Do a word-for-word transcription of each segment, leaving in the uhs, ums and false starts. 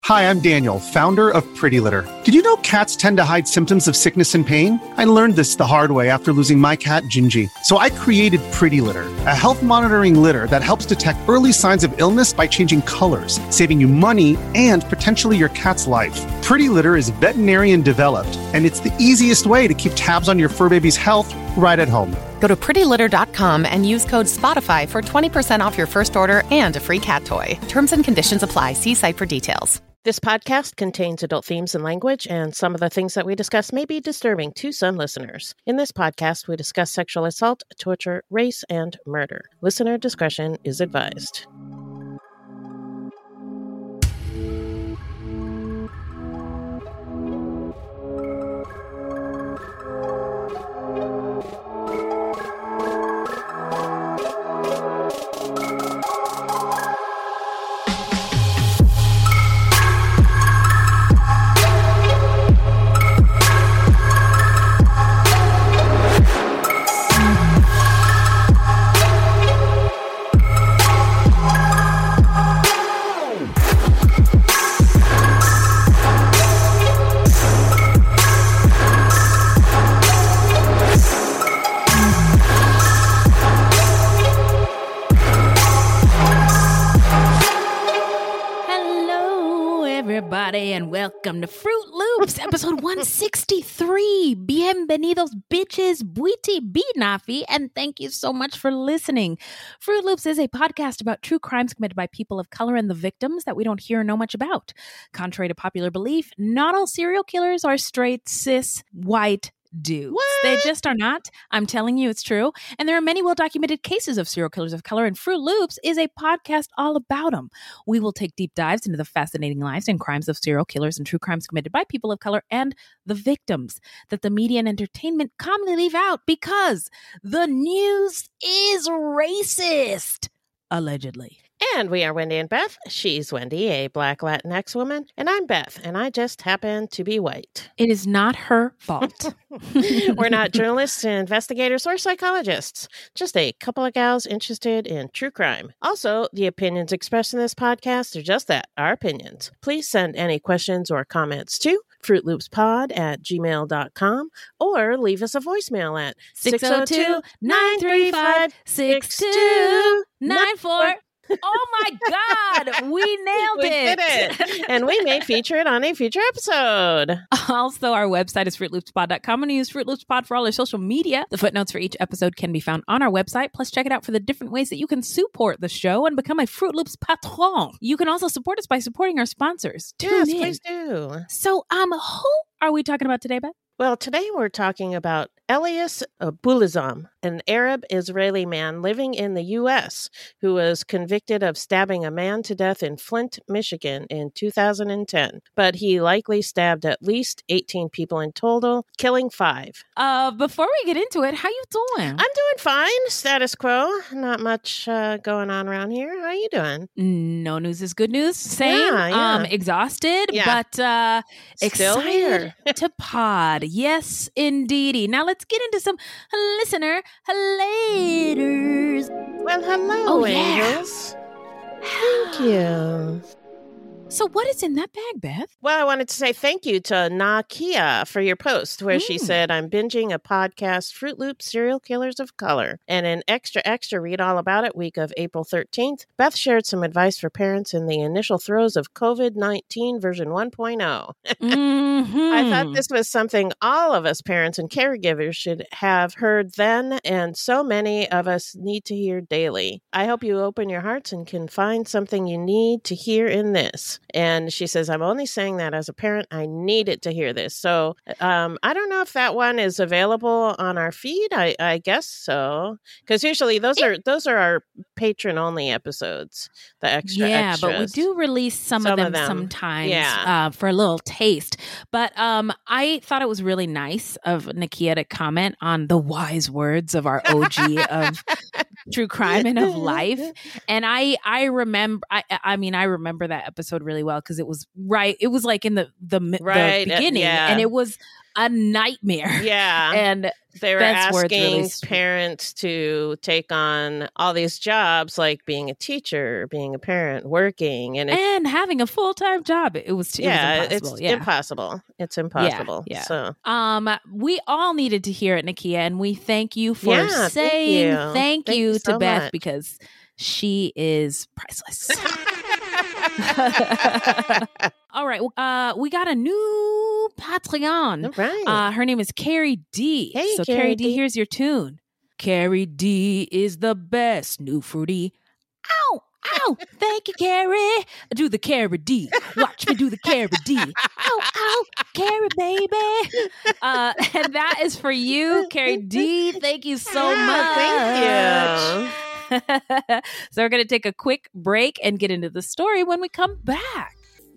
Hi, I'm Daniel, founder of Pretty Litter. Did you know cats tend to hide symptoms of sickness and pain? I learned this the hard way after losing my cat, Gingy. So I created Pretty Litter, a health monitoring litter that helps detect early signs of illness by changing colors, saving you money and potentially your cat's life. Pretty Litter is veterinarian developed, and it's the easiest way to keep tabs on your fur baby's health right at home. Go to pretty litter dot com and use code SPOTIFY for twenty percent off your first order and a free cat toy. Terms and conditions apply. See site for details. This podcast contains adult themes and language, and some of the things that we discuss may be disturbing to some listeners. In this podcast, we discuss sexual assault, torture, race, and murder. Listener discretion is advised. And welcome to Fruit Loops, episode one sixty-three. Bienvenidos, bitches, buiti, binafi, and thank you so much for listening. Fruit Loops is a podcast about true crimes committed by people of color and the victims that we don't hear or know much about. Contrary to popular belief, not all serial killers are straight, cis, white dudes. What? They just are not. I'm telling you, it's true. And there are many well-documented cases of serial killers of color, and Fruit Loops is a podcast all about them. We will take deep dives into the fascinating lives and crimes of serial killers and true crimes committed by people of color and the victims that the media and entertainment commonly leave out because the news is racist, allegedly. And we are Wendy and Beth. She's Wendy, a Black Latinx woman, and I'm Beth, and I just happen to be white. It is not her fault. We're not journalists, investigators, or psychologists. Just a couple of gals interested in true crime. Also, the opinions expressed in this podcast are just that, our opinions. Please send any questions or comments to fruit loops pod at gmail dot com or leave us a voicemail at six oh two, nine three five, six two nine four. Oh my God, we nailed we it. did it. And we may feature it on a future episode. Also, our website is fruit loops pod dot com, and we use Fruit Loops Pod for all our social media. The footnotes for each episode can be found on our website. Plus, check it out for the different ways that you can support the show and become a Fruit Loops patron. You can also support us by supporting our sponsors. Tune yes, in. please do. So, um, who are we talking about today, Beth? Well, today we're talking about Elias Boulizam, an Arab-Israeli man living in the U S who was convicted of stabbing a man to death in Flint, Michigan in two thousand ten. But he likely stabbed at least eighteen people in total, killing five. Uh, before we get into it, how you doing? I'm doing fine. Status quo. Not much uh, going on around here. How you doing? No news is good news. Same. Yeah, yeah. Um, exhausted, yeah. but uh, Still excited here. to pod. Yes, indeedy. Now let's get into some listener laters. Well, hello, Oh, yeah. angels. Thank you. So what is in that bag, Beth? Well, I wanted to say thank you to Nakia for your post where mm. she said, I'm binging a podcast, Fruit Loops, Serial Killers of Color. And an extra, extra read all about it week of April thirteenth. Beth shared some advice for parents in the initial throes of covid nineteen version one point oh. mm-hmm. I thought this was something all of us parents and caregivers should have heard then, and so many of us need to hear daily. I hope you open your hearts and can find something you need to hear in this. And she says, I'm only saying that as a parent. I needed to hear this. So um, I don't know if that one is available on our feed. I, I guess so. Because usually those are those are our patron only episodes, the extra Yeah, extras. but we do release some, some of them, of them. sometimes yeah. uh, for a little taste. But um, I thought it was really nice of Nakia to comment on the wise words of our O G of true crime and of life. And I I remember, I, I mean, I remember that episode really well because it was right. It was like in the the, right, the beginning, uh, yeah. and it was a nightmare. Yeah. And they were that's where it's asking really sweet. parents to take on all these jobs, like being a teacher, being a parent, working, and it, and having a full-time job. It was, it yeah, was impossible. it's yeah. impossible. It's impossible. Yeah, yeah. So, um, we all needed to hear it, Nakia, and we thank you for Yeah, thank saying you. thank, Thank you you to so Beth much. because she is priceless. All right. Uh, we got a new Patreon. all right. Uh, her name is Carrie D. Hey, so Carrie Carrie D, D. here's your tune. Carrie D is the best new fruity. Ow, ow. Thank you, Carrie. Do the Carrie D. Watch me do the Carrie D. Ow, ow. Carrie, baby. Uh, and that is for you, Carrie D. Thank you so Yeah, much. Thank you. So we're going to take a quick break and get into the story when we come back.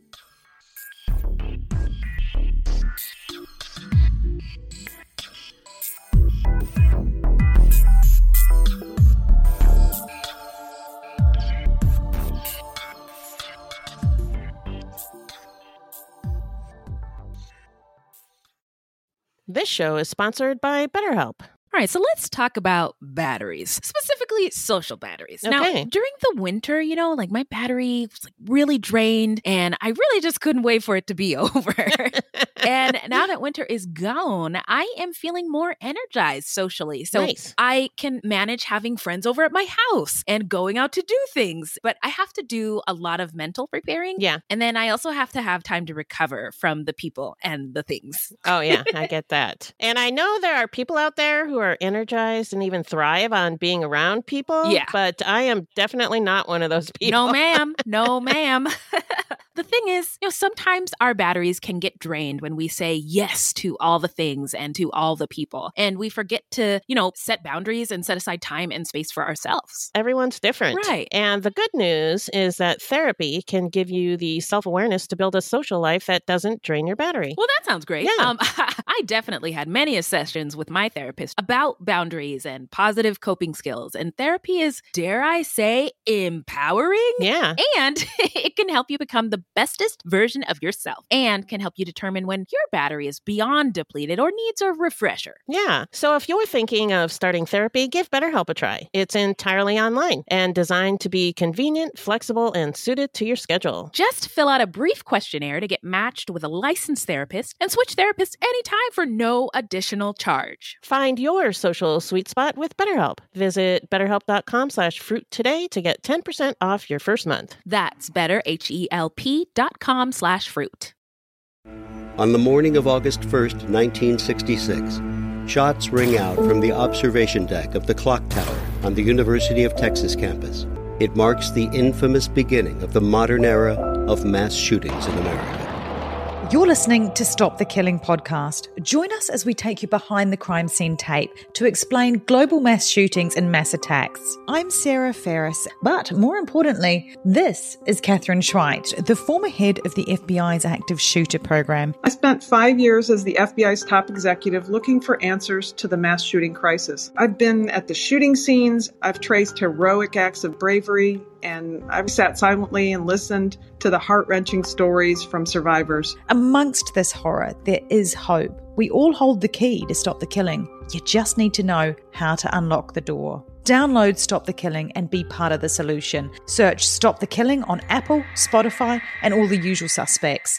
This show is sponsored by BetterHelp. All right, so let's talk about batteries, specifically social batteries. Now, Okay. during the winter, you know, like my battery was like really drained and I really just couldn't wait for it to be over. And now that winter is gone, I am feeling more energized socially. So Nice. I can manage having friends over at my house and going out to do things. But I have to do a lot of mental preparing. Yeah. And then I also have to have time to recover from the people and the things. Oh, yeah, I get that. And I know there are people out there who are energized and even thrive on being around people. Yeah. But I am definitely not one of those people. No, ma'am. No, ma'am. The thing is, you know, sometimes our batteries can get drained when we say yes to all the things and to all the people. And we forget to, you know, set boundaries and set aside time and space for ourselves. Everyone's different. Right. And the good news is that therapy can give you the self-awareness to build a social life that doesn't drain your battery. Well, that sounds great. Yeah. Um, I definitely had many sessions with my therapist about boundaries and positive coping skills. And therapy is, dare I say, empowering. Yeah. And it can help you become the bestest version of yourself and can help you determine when your battery is beyond depleted or needs a refresher. Yeah. So if you're thinking of starting therapy, give BetterHelp a try. It's entirely online and designed to be convenient, flexible, and suited to your schedule. Just fill out a brief questionnaire to get matched with a licensed therapist and switch therapists anytime for no additional charge. Find your social sweet spot with BetterHelp. Visit betterhelp.com slash fruit today to get ten percent off your first month. That's better, H E L P dot com slash fruit. On the morning of August first, nineteen sixty-six, shots ring out from the observation deck of the clock tower on the University of Texas campus. It marks the infamous beginning of the modern era of mass shootings in America. You're listening to Stop the Killing podcast. Join us as we take you behind the crime scene tape to explain global mass shootings and mass attacks. I'm Sarah Ferris, but more importantly, this is Catherine Schweit, the former head of the F B I's active shooter program. I spent five years as the F B I's top executive looking for answers to the mass shooting crisis. I've been at the shooting scenes, I've traced heroic acts of bravery, and I've sat silently and listened to the heart-wrenching stories from survivors. Amongst this horror, there is hope. We all hold the key to stop the killing. You just need to know how to unlock the door. Download Stop the Killing and be part of the solution. Search Stop the Killing on Apple, Spotify, and all the usual suspects.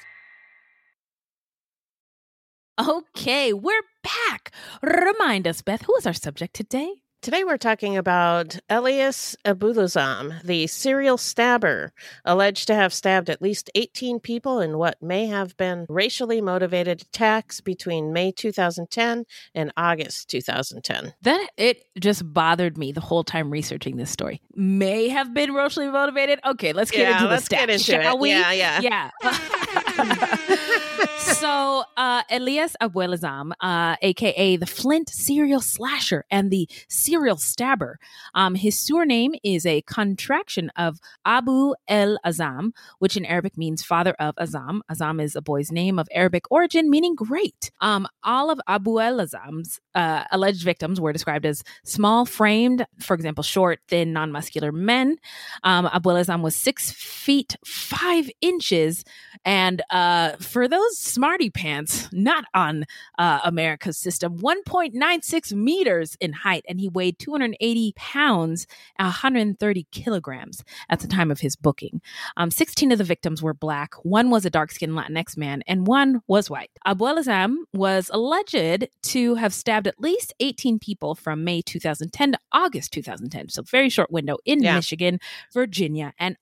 Okay, we're back. Remind us, Beth, who is our subject today? Today we're talking about Elias Abulazam, the serial stabber, alleged to have stabbed at least eighteen people in what may have been racially motivated attacks between May two thousand ten and August two thousand ten. That it just bothered me the whole time researching this story. May have been racially motivated. Okay, let's get Yeah, into the let's stats, get into shall it. we? Yeah, yeah. Yeah. So, uh, Elias Abulazam, uh, a k a the Flint serial slasher and the serial stabber. Um, his surname is a contraction of Abu el Azam, which in Arabic means father of Azam. Azam is a boy's name of Arabic origin, meaning great. Um, all of Abu el Azam's uh, alleged victims were described as small-framed, for example, short, thin, non-muscular men. Um, Abu el Azam was six feet five inches, and uh, for for those smarty pants not on uh, America's system, one point nine six meters in height, and he weighed two hundred eighty pounds, one hundred thirty kilograms at the time of his booking. Um, sixteen of the victims were black, one was a dark-skinned Latinx man, and one was white. Abu al-Azam was alleged to have stabbed at least eighteen people from May two thousand ten to August two thousand ten, so very short window in yeah. Michigan, Virginia, and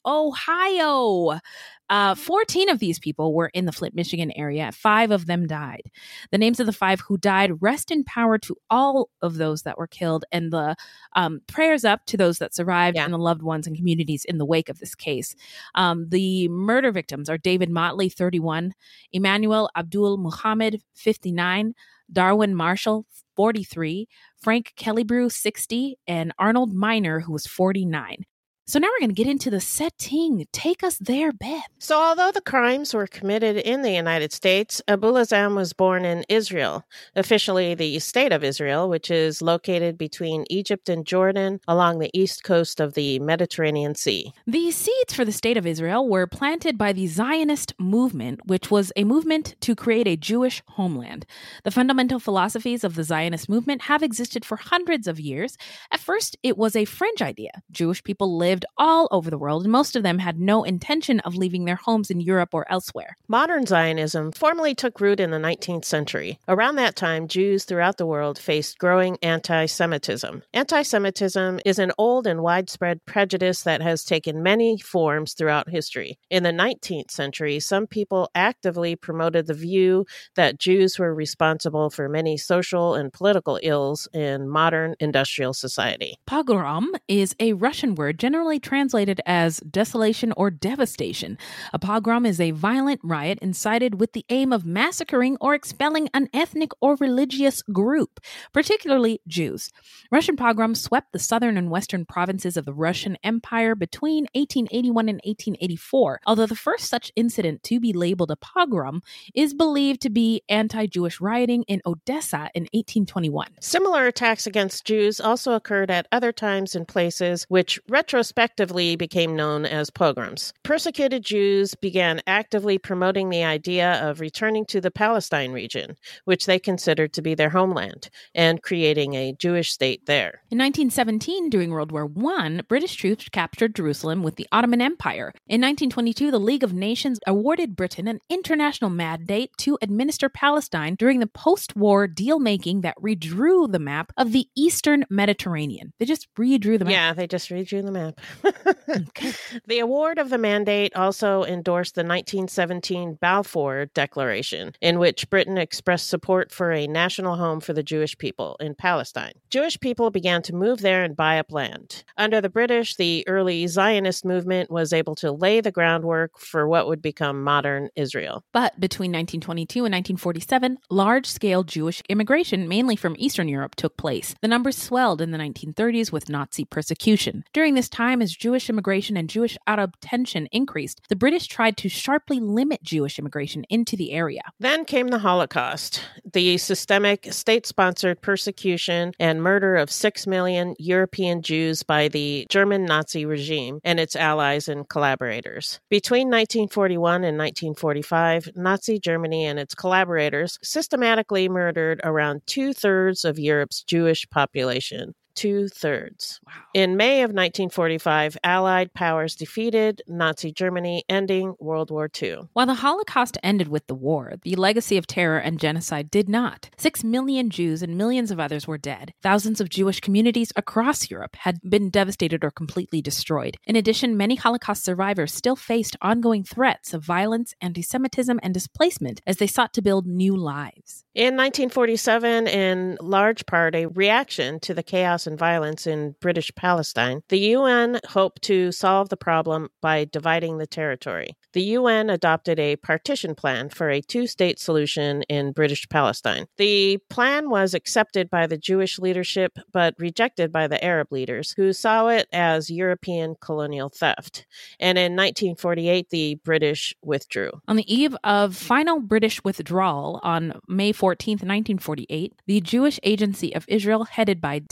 Ohio. Uh, fourteen of these people were in the Flint, Michigan area. Five of them died. The names of the five who died rest in power to all of those that were killed, and the um, prayers up to those that survived yeah. and the loved ones and communities in the wake of this case. Um, the murder victims are David Motley, thirty-one, Emmanuel Abdul Muhammad, fifty-nine, Darwin Marshall, forty-three, Frank Kellybrew, sixty, and Arnold Miner, who was forty-nine. So now we're going to get into the setting. Take us there, Beth. So although the crimes were committed in the United States, Abu al-Azam was born in Israel, officially the State of Israel, which is located between Egypt and Jordan along the east coast of the Mediterranean Sea. The seeds for the State of Israel were planted by the Zionist movement, which was a movement to create a Jewish homeland. The fundamental philosophies of the Zionist movement have existed for hundreds of years. At first, it was a fringe idea. Jewish people lived all over the world, and most of them had no intention of leaving their homes in Europe or elsewhere. Modern Zionism formally took root in the nineteenth century. Around that time, Jews throughout the world faced growing anti-Semitism. Anti-Semitism is an old and widespread prejudice that has taken many forms throughout history. In the nineteenth century, some people actively promoted the view that Jews were responsible for many social and political ills in modern industrial society. Pogrom is a Russian word generally translated as desolation or devastation. A pogrom is a violent riot incited with the aim of massacring or expelling an ethnic or religious group, particularly Jews. Russian pogroms swept the southern and western provinces of the Russian Empire between eighteen eighty-one and eighteen eighty-four, although the first such incident to be labeled a pogrom is believed to be anti-Jewish rioting in Odessa in eighteen twenty-one. Similar attacks against Jews also occurred at other times and places, which retrospectively became known as pogroms. Persecuted Jews began actively promoting the idea of returning to the Palestine region, which they considered to be their homeland, and creating a Jewish state there. In nineteen seventeen, during World War One, British troops captured Jerusalem with the Ottoman Empire. In nineteen twenty-two, the League of Nations awarded Britain an international mandate to administer Palestine during the post-war deal-making that redrew the map of the Eastern Mediterranean. They just redrew the map. Yeah, they just redrew the map. Okay. The award of the mandate also endorsed the nineteen seventeen Balfour Declaration, in which Britain expressed support for a national home for the Jewish people in Palestine. Jewish people began to move there and buy up land. Under the British, the early Zionist movement was able to lay the groundwork for what would become modern Israel. But between nineteen twenty-two and nineteen forty-seven, large-scale Jewish immigration, mainly from Eastern Europe, took place. The numbers swelled in the nineteen thirties with Nazi persecution. During this time, as Jewish immigration and Jewish Arab tension increased, the British tried to sharply limit Jewish immigration into the area. Then came the Holocaust, the systemic state-sponsored persecution and murder of six million European Jews by the German Nazi regime and its allies and collaborators. Between nineteen forty-one and nineteen forty-five, Nazi Germany and its collaborators systematically murdered around two-thirds of Europe's Jewish population. Two-thirds. Wow. In May of nineteen forty-five, Allied powers defeated Nazi Germany, ending World War Two. While the Holocaust ended with the war, the legacy of terror and genocide did not. Six million Jews and millions of others were dead. Thousands of Jewish communities across Europe had been devastated or completely destroyed. In addition, many Holocaust survivors still faced ongoing threats of violence, anti-Semitism, and displacement as they sought to build new lives. In nineteen forty-seven, in large part a reaction to the chaos and violence in British Palestine, the U N hoped to solve the problem by dividing the territory. The U N adopted a partition plan for a two-state solution in British Palestine. The plan was accepted by the Jewish leadership, but rejected by the Arab leaders, who saw it as European colonial theft. And in nineteen forty-eight, the British withdrew. On the eve of final British withdrawal on May fourteenth, nineteen forty-eight, the Jewish Agency of Israel, headed by David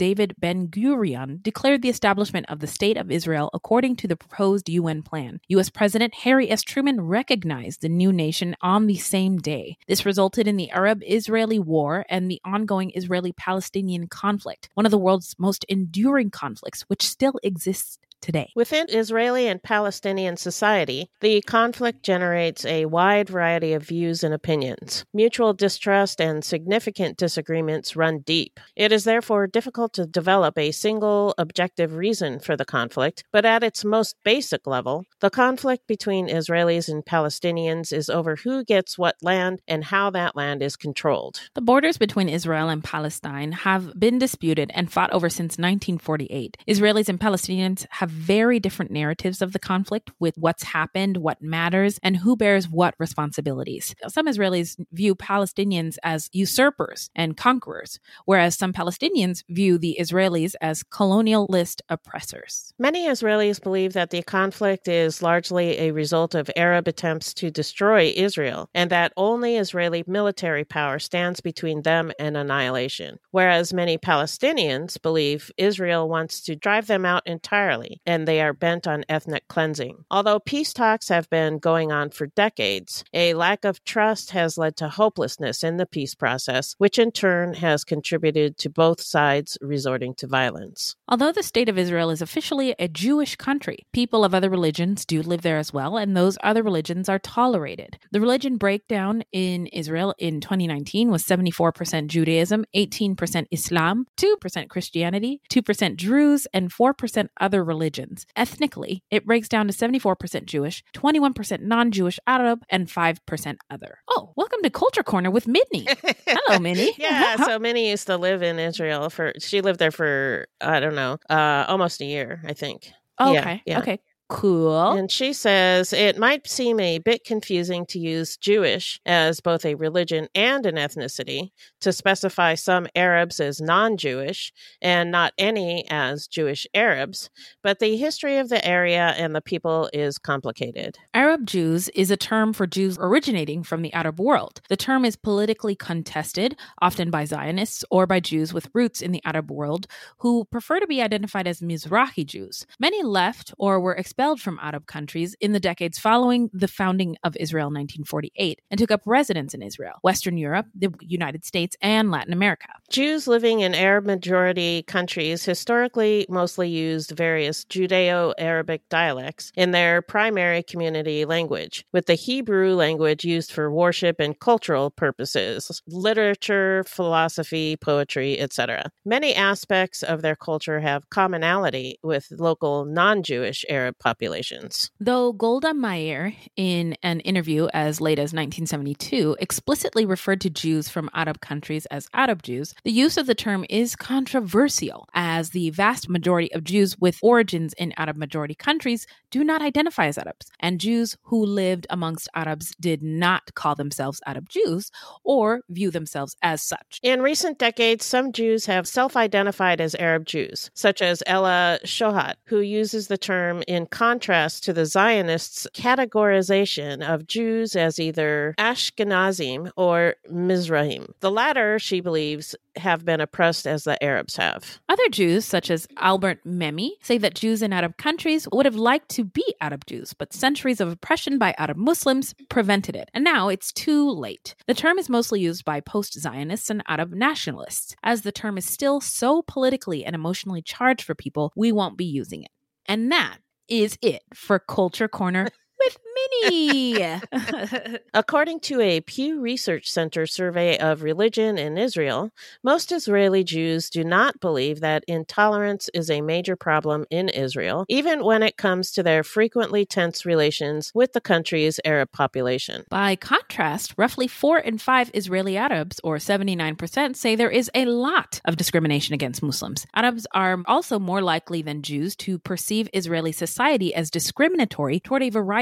Ben-Gurion declared the establishment of the State of Israel according to the proposed U N plan. U S President Harry S. Truman recognized the new nation on the same day. This resulted in the Arab-Israeli War and the ongoing Israeli-Palestinian conflict, one of the world's most enduring conflicts, which still exists today. Within Israeli and Palestinian society, the conflict generates a wide variety of views and opinions. Mutual distrust and significant disagreements run deep. It is therefore difficult to develop a single objective reason for the conflict, but at its most basic level, the conflict between Israelis and Palestinians is over who gets what land and how that land is controlled. The borders between Israel and Palestine have been disputed and fought over since nineteen forty-eight. Israelis and Palestinians have very different narratives of the conflict with what's happened, what matters, and who bears what responsibilities. Some Israelis view Palestinians as usurpers and conquerors, whereas some Palestinians view the Israelis as colonialist oppressors. Many Israelis believe that the conflict is largely a result of Arab attempts to destroy Israel, and that only Israeli military power stands between them and annihilation, whereas many Palestinians believe Israel wants to drive them out entirely, and they are bent on ethnic cleansing. Although peace talks have been going on for decades, a lack of trust has led to hopelessness in the peace process, which in turn has contributed to both sides resorting to violence. Although the State of Israel is officially a Jewish country, people of other religions do live there as well, and those other religions are tolerated. The religion breakdown in Israel in twenty nineteen was seventy-four percent Judaism, eighteen percent Islam, two percent Christianity, two percent Druze, and four percent other religions. Ethnically, it breaks down to seventy-four percent Jewish, twenty-one percent non-Jewish Arab, and five percent other. Oh, welcome to Culture Corner with Minnie. Hello, Minnie. Yeah, so Minnie used to live in Israel for, she lived there for, I don't know, uh, almost a year, I think. Okay, yeah, yeah. okay. Cool. And she says it might seem a bit confusing to use Jewish as both a religion and an ethnicity, to specify some Arabs as non-Jewish and not any as Jewish Arabs, but the history of the area and the people is complicated. Arab Jews is a term for Jews originating from the Arab world. The term is politically contested, often by Zionists or by Jews with roots in the Arab world who prefer to be identified as Mizrahi Jews. Many left or were expelled from Arab countries in the decades following the founding of Israel in nineteen forty-eight and took up residence in Israel, Western Europe, the United States, and Latin America. Jews living in Arab-majority countries historically mostly used various Judeo-Arabic dialects in their primary community language, with the Hebrew language used for worship and cultural purposes, literature, philosophy, poetry, et cetera. Many aspects of their culture have commonality with local non-Jewish Arab populations. Though Golda Meir, in an interview as late as nineteen seventy-two, explicitly referred to Jews from Arab countries as Arab Jews, the use of the term is controversial, as the vast majority of Jews with origins in Arab-majority countries do not identify as Arabs, and Jews who lived amongst Arabs did not call themselves Arab Jews or view themselves as such. In recent decades, some Jews have self-identified as Arab Jews, such as Ella Shohat, who uses the term in contrast to the Zionists' categorization of Jews as either Ashkenazim or Mizrahim. The latter, she believes, have been oppressed as the Arabs have. Other Jews, such as Albert Memmi, say that Jews in Arab countries would have liked to be Arab Jews, but centuries of oppression by Arab Muslims prevented it, and now it's too late. The term is mostly used by post-Zionists and Arab nationalists. As the term is still so politically and emotionally charged for people, we won't be using it. And that is it for Culture Corner with Minnie. According to a Pew Research Center survey of religion in Israel, most Israeli Jews do not believe that intolerance is a major problem in Israel, even when it comes to their frequently tense relations with the country's Arab population. By contrast, roughly four in five Israeli Arabs, or seventy-nine percent, say there is a lot of discrimination against Muslims. Arabs are also more likely than Jews to perceive Israeli society as discriminatory toward a variety of other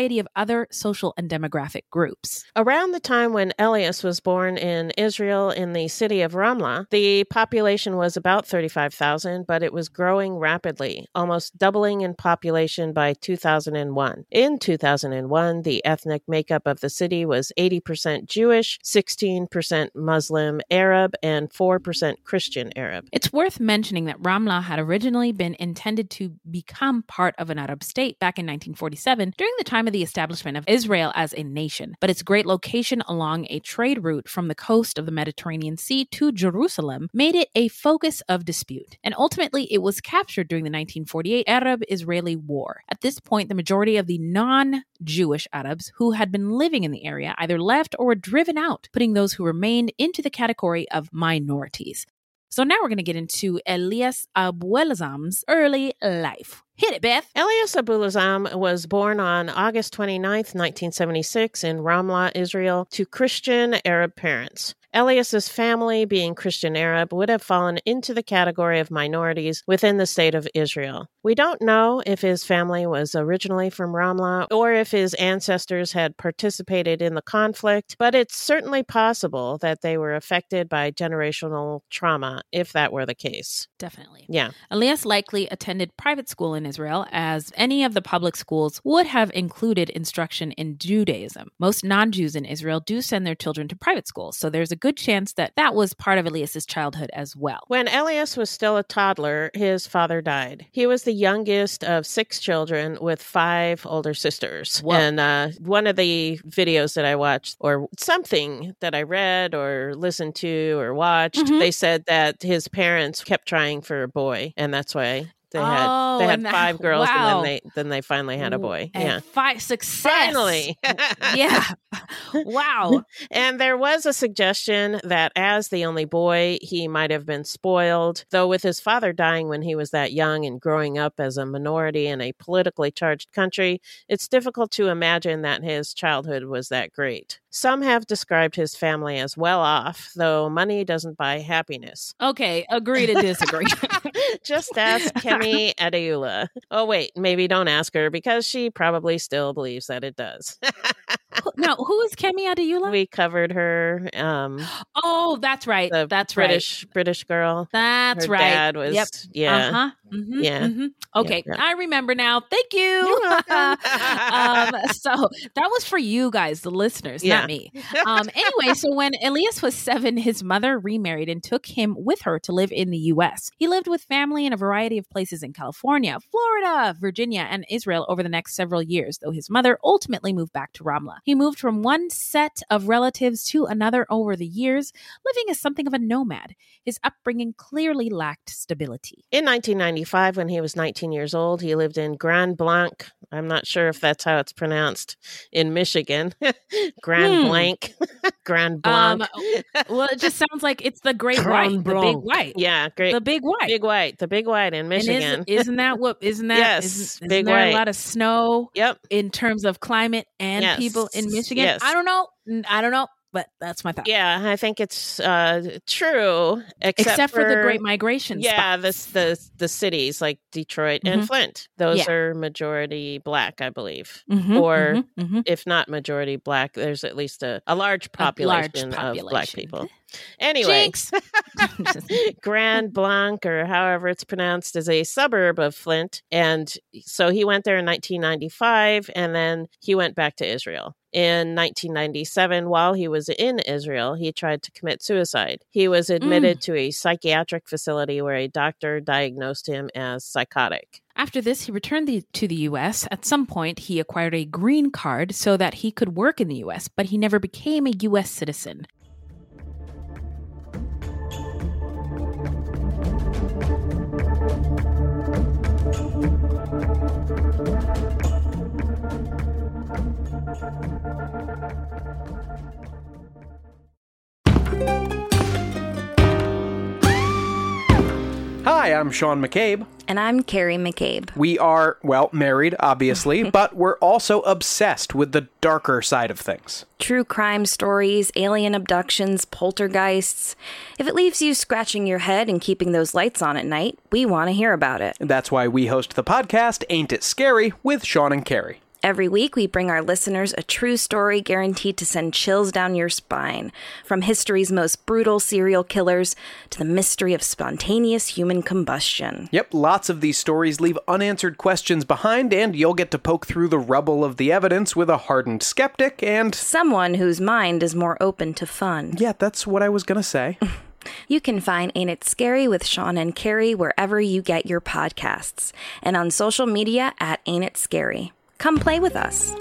other social and demographic groups. Around the time when Elias was born in Israel in the city of Ramla, the population was about thirty-five thousand, but it was growing rapidly, almost doubling in population by two thousand one. In two thousand one, the ethnic makeup of the city was eighty percent Jewish, sixteen percent Muslim Arab, and four percent Christian Arab. It's worth mentioning that Ramla had originally been intended to become part of an Arab state back in nineteen forty-seven during the time of the establishment of Israel as a nation, but its great location along a trade route from the coast of the Mediterranean Sea to Jerusalem made it a focus of dispute, and ultimately it was captured during the nineteen forty-eight Arab-Israeli War. At this point, the majority of the non-Jewish Arabs who had been living in the area either left or were driven out, putting those who remained into the category of minorities. So now we're going to get into Elias Abuelazam's early life. Hit it, Beth. Elias Abuelazam was born on August twenty-ninth, nineteen seventy-six in Ramla, Israel, to Christian Arab parents. Elias's family, being Christian Arab, would have fallen into the category of minorities within the state of Israel. We don't know if his family was originally from Ramla or if his ancestors had participated in the conflict, but it's certainly possible that they were affected by generational trauma, if that were the case. Definitely. Yeah. Elias likely attended private school in Israel, as any of the public schools would have included instruction in Judaism. Most non-Jews in Israel do send their children to private schools, so there's a good chance that that was part of Elias's childhood as well. When Elias was still a toddler, his father died. He was the youngest of six children with five older sisters. Whoa. And uh, one of the videos that I watched, or something that I read or listened to or watched, Mm-hmm. they said that his parents kept trying for a boy, and that's why they had Oh, they had and that- five girls, wow. and then they then they finally had a boy. And yeah, fi- success. finally. Yeah. Wow. And there was a suggestion that as the only boy, he might have been spoiled, though with his father dying when he was that young and growing up as a minority in a politically charged country, it's difficult to imagine that his childhood was that great. Some have described his family as well off, though money doesn't buy happiness. Okay, agree to disagree. Just ask Kemi Adeula. Oh, wait, maybe don't ask her because she probably still believes that it does. Now, who is Kemi Adeula? We covered her. Um, Oh, that's right. the That's British right. British girl. That's Her right. dad was, Yep. yeah. Uh-huh. Mm-hmm. Yeah. Mm-hmm. Okay, Yeah, yeah. I remember now. Thank you. You're welcome. um, so that was for you guys, the listeners, Yeah. not me. Um, anyway, so when Elias was seven, his mother remarried and took him with her to live in the U S. He lived with family in a variety of places in California, Florida, Virginia, and Israel over the next several years, though his mother ultimately moved back to Ramla. He moved from one set of relatives to another over the years, living as something of a nomad. His upbringing clearly lacked stability. In nineteen ninety-five, when he was nineteen years old, he lived in Grand Blanc. I'm not sure if that's how it's pronounced in Michigan. Grand Hmm. Blanc. Grand Blanc. Um, well, it just sounds like it's the great Grand white, the big Blanc. white, yeah, great. the big white. Big White. The Big White in And Michigan. Is, isn't that what? Isn't that? Yes, isn't, isn't big there white. a lot of snow Yep. in terms of climate and Yes. people in Michigan? Yes. I don't know. N- I don't know, but that's my thought. Yeah, I think it's uh, true, except, Except for, the Great Migration. Yeah, the, spots. the the cities like Detroit and Mhm. Flint. Those Yeah. are majority black, I believe. Mhm, or mhm, mhm. if not majority black, there's at least a, a large population, of black population. people. Anyway, Jinx. Grand Blanc, or however it's pronounced, is a suburb of Flint. And so he went there in nineteen ninety-five, and then he went back to Israel. In nineteen ninety-seven, while he was in Israel, he tried to commit suicide. He was admitted Mm. to a psychiatric facility where a doctor diagnosed him as psychotic. After this, he returned the, to the U S. At some point, he acquired a green card so that he could work in the U S, but he never became a U S citizen. Hi, I'm Sean McCabe. And I'm Carrie McCabe. We are, well, married, obviously, but we're also obsessed with the darker side of things. True crime stories, alien abductions, poltergeists. If it leaves you scratching your head and keeping those lights on at night, we want to hear about it. That's why we host the podcast Ain't It Scary with Sean and Carrie. Every week, we bring our listeners a true story guaranteed to send chills down your spine. From history's most brutal serial killers to the mystery of spontaneous human combustion. Yep, lots of these stories leave unanswered questions behind, and you'll get to poke through the rubble of the evidence with a hardened skeptic and... someone whose mind is more open to fun. Yeah, that's what I was gonna say. You can find Ain't It Scary with Sean and Carrie wherever you get your podcasts. And on social media at Ain't It Scary. Come play with us.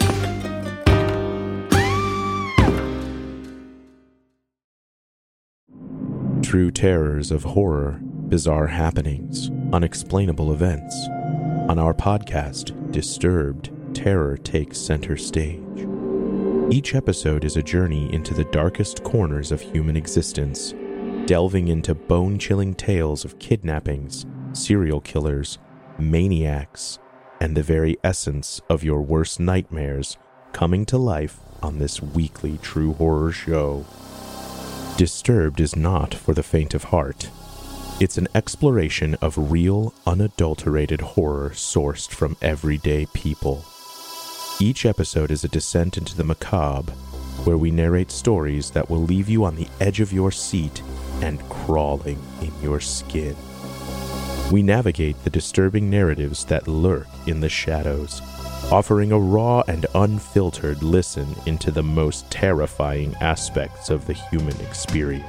True terrors of horror, bizarre happenings, unexplainable events. On our podcast, Disturbed, terror takes center stage. Each episode is a journey into the darkest corners of human existence, delving into bone-chilling tales of kidnappings, serial killers, maniacs, and the very essence of your worst nightmares coming to life on this weekly true horror show. Disturbed is not for the faint of heart. It's an exploration of real, unadulterated horror sourced from everyday people. Each episode is a descent into the macabre, where we narrate stories that will leave you on the edge of your seat and crawling in your skin. We navigate the disturbing narratives that lurk in the shadows, offering a raw and unfiltered listen into the most terrifying aspects of the human experience.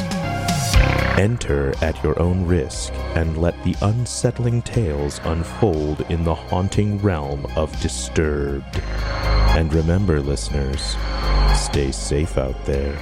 Enter at your own risk and let the unsettling tales unfold in the haunting realm of Disturbed. And remember, listeners, stay safe out there.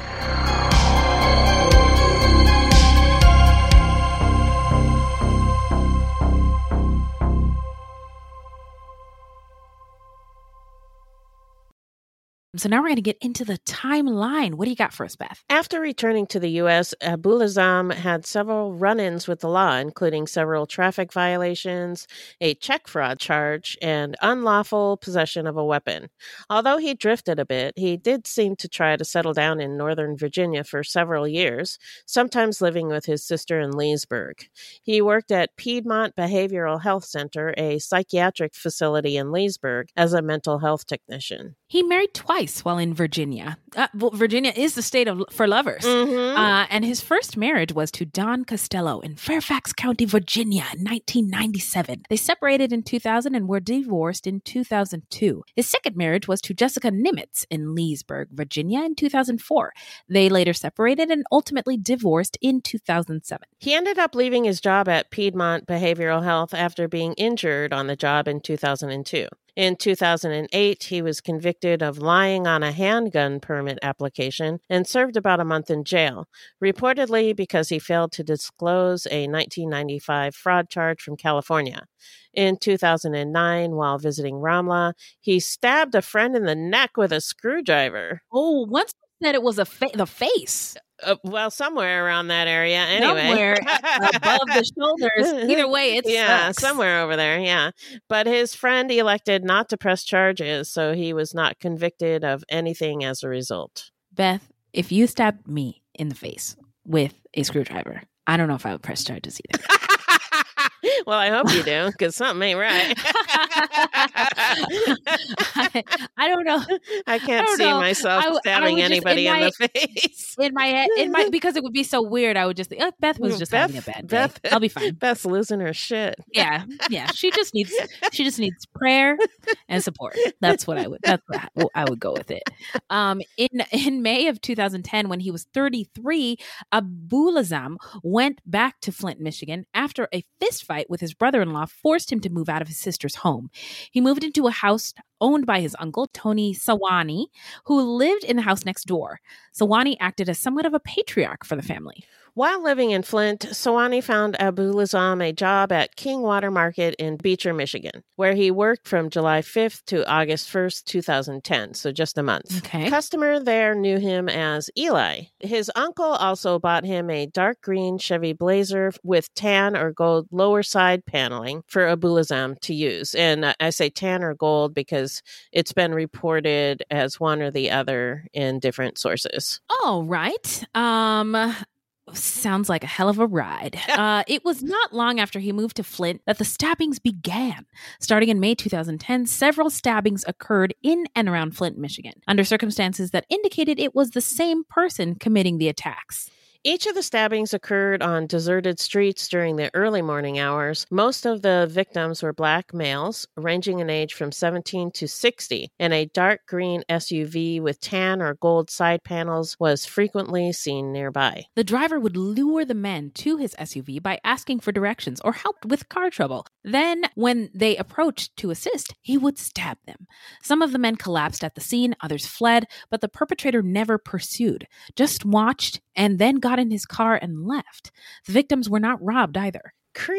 So now we're going to get into the timeline. What do you got for us, Beth? After returning to the U S, Abulazam had several run-ins with the law, including several traffic violations, a check fraud charge, and unlawful possession of a weapon. Although he drifted a bit, he did seem to try to settle down in Northern Virginia for several years, sometimes living with his sister in Leesburg. He worked at Piedmont Behavioral Health Center, a psychiatric facility in Leesburg, as a mental health technician. He married twice while in Virginia. Uh, well, Virginia is the state of for lovers. Mm-hmm. Uh, and his first marriage was to Don Costello in Fairfax County, Virginia in nineteen ninety-seven. They separated in two thousand and were divorced in two thousand two. His second marriage was to Jessica Nimitz in Leesburg, Virginia in two thousand four. They later separated and ultimately divorced in two thousand seven. He ended up leaving his job at Piedmont Behavioral Health after being injured on the job in two thousand two. In two thousand eight, he was convicted of lying on a handgun permit application and served about a month in jail, reportedly because he failed to disclose a nineteen ninety-five fraud charge from California. In two thousand nine, while visiting Ramla, he stabbed a friend in the neck with a screwdriver. Oh, once said it was a fa- the face. Uh, well, somewhere around that area, anyway. Somewhere above the shoulders. Either way, it's yeah, sucks. somewhere over there. Yeah, but his friend elected not to press charges, so he was not convicted of anything as a result. Beth, if you stabbed me in the face with a screwdriver, I don't know if I would press charges either. Well, I hope you do, because something ain't right. I, I don't know. I can't I don't see know. myself I, stabbing I anybody in, in, my, the face. In my head, in my because it would be so weird. I would just think, oh, Beth was just Beth, having a bad Beth, day. I'll be fine. Beth's losing her shit. Yeah, yeah. She just needs she just needs prayer and support. That's what I would. That's what I, I would go with it. Um, in in May of two thousand ten, when he was thirty-three, Abulazam went back to Flint, Michigan, after a fist fight with his brother-in-law forced him to move out of his sister's home. He moved into a house owned by his uncle, Tony Sawani, who lived in the house next door. Sawani acted as somewhat of a patriarch for the family. While living in Flint, Sawani found Abulazam a job at King Water Market in Beecher, Michigan, where he worked from July fifth to August first, two thousand ten, so just a month. Okay. Customer there knew him as Eli. His uncle also bought him a dark green Chevy Blazer with tan or gold lower side paneling for Abulazam to use. And I say tan or gold because it's been reported as one or the other in different sources. All right. Um... Sounds like a hell of a ride. Uh, it was not long after he moved to Flint that the stabbings began. Starting in May two thousand ten, several stabbings occurred in and around Flint, Michigan, under circumstances that indicated it was the same person committing the attacks. Each of the stabbings occurred on deserted streets during the early morning hours. Most of the victims were black males, ranging in age from seventeen to sixty, and a dark green S U V with tan or gold side panels was frequently seen nearby. The driver would lure the men to his S U V by asking for directions or help with car trouble. Then, when they approached to assist, he would stab them. Some of the men collapsed at the scene, others fled, but the perpetrator never pursued, just watched and then got in his car and left. The victims were not robbed either.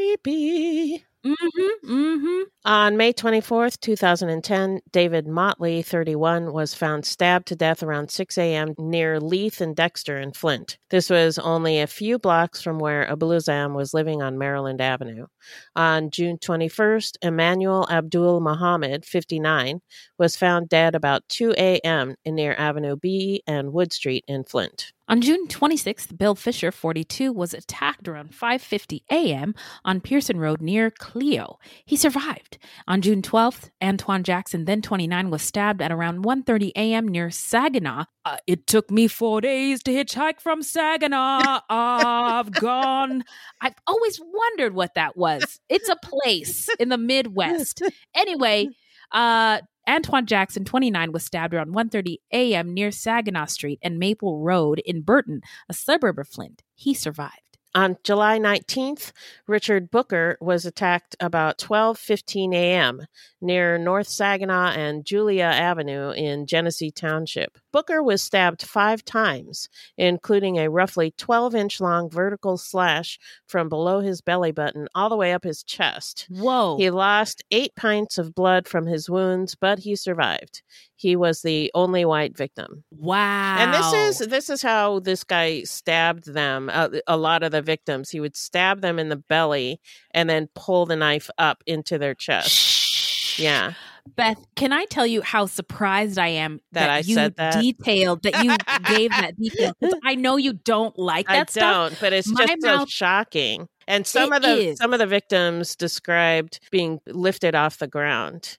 Creepy. Mm-hmm, mm-hmm. On May twenty-fourth, two thousand ten, David Motley, thirty-one, was found stabbed to death around six a.m. near Leith and Dexter in Flint. This was only a few blocks from where Abulazam was living on Maryland Avenue. On June twenty-first, Emmanuel Abdul Muhammad, fifty-nine, was found dead about two a.m. near Avenue B and Wood Street in Flint. On June twenty-sixth, Bill Fisher, forty-two, was attacked around five fifty a.m. on Pearson Road near Clio. He survived. On June twelfth, Antoine Jackson, then twenty-nine, was stabbed at around one thirty a.m. near Saginaw. Uh, it took me four days to hitchhike from Saginaw. I've gone. I've always wondered what that was. It's a place in the Midwest. Anyway, uh... Antoine Jackson, twenty-nine, was stabbed around one thirty a.m. near Saginaw Street and Maple Road in Burton, a suburb of Flint. He survived. On July nineteenth, Richard Booker was attacked about twelve fifteen a.m. near North Saginaw and Julia Avenue in Genesee Township. Booker was stabbed five times, including a roughly twelve-inch long vertical slash from below his belly button all the way up his chest. Whoa. He lost eight pints of blood from his wounds, but he survived. He was the only white victim. Wow. And this is this is how this guy stabbed them. Uh, a lot of the victims, he would stab them in the belly and then pull the knife up into their chest. Shh. Yeah. Beth, can I tell you how surprised I am that, that I you said that? detailed, that you gave that detail? 'Cause I know you don't like that I stuff. don't, but it's My just mouth- so shocking. And some It of the is. some of the victims described being lifted off the ground.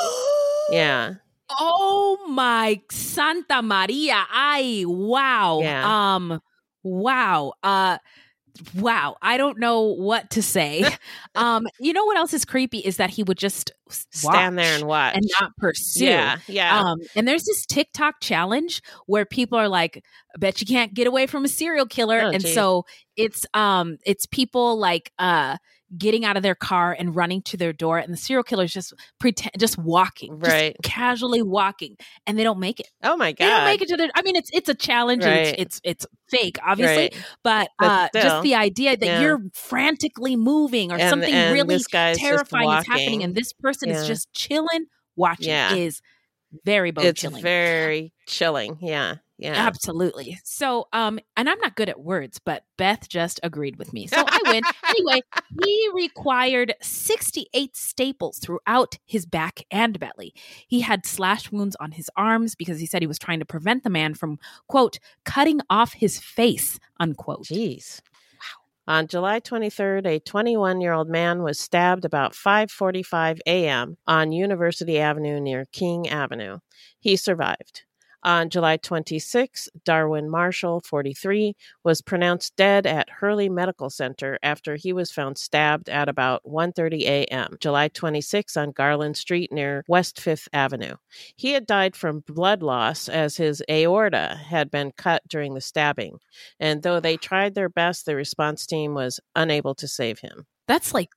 Yeah. Oh my Santa Maria. Ay, wow. Yeah. Um, wow. Uh, wow. I don't know what to say. um, you know what else is creepy is that he would just Stand there and watch. and not pursue. Yeah, yeah. Um, and there's this TikTok challenge where people are like, I bet you can't get away from a serial killer. Oh, and geez. so it's um it's people like uh getting out of their car and running to their door, and the serial killer's just pretend just walking, Right. just casually walking, and they don't make it. Oh my God. They don't make it to their I mean it's it's a challenge and Right. it's, it's it's fake, obviously. Right. But, But uh still, just the idea that yeah. you're frantically moving or And- something and really this guy's just terrifying is happening, walking. and this person Yeah. is just chilling, watching Yeah. is very bone It's chilling. very chilling. Yeah. Yeah. Absolutely. So, um, and I'm not good at words, but Beth just agreed with me. So I win. Anyway, he required sixty-eight staples throughout his back and belly. He had slash wounds on his arms because he said he was trying to prevent the man from, quote, cutting off his face, unquote. Jeez. On July twenty-third, a twenty-one-year-old man was stabbed about five forty-five a.m. on University Avenue near King Avenue. He survived. On July twenty-sixth, Darwin Marshall, forty-three, was pronounced dead at Hurley Medical Center after he was found stabbed at about one thirty a.m. July twenty-sixth on Garland Street near West Fifth Avenue. He had died from blood loss as his aorta had been cut during the stabbing. And though they tried their best, the response team was unable to save him. That's like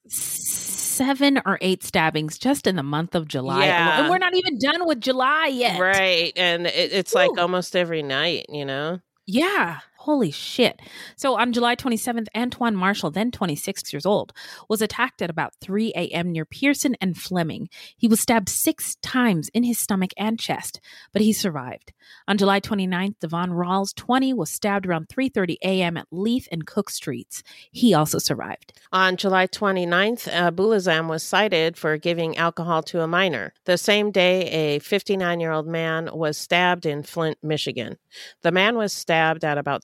seven or eight stabbings just in the month of July. Yeah. And we're not even done with July yet. Right. And it, it's Woo. like almost every night, you know? Yeah. Holy shit. So on July twenty-seventh, Antoine Marshall, then twenty-six years old, was attacked at about three a.m. near Pearson and Fleming. He was stabbed six times in his stomach and chest, but he survived. On July twenty-ninth, Devon Rawls, twenty, was stabbed around three thirty a.m. at Leith and Cook Streets. He also survived. On July twenty-ninth, Abulazam was cited for giving alcohol to a minor. The same day, a fifty-nine-year-old man was stabbed in Flint, Michigan. The man was stabbed at about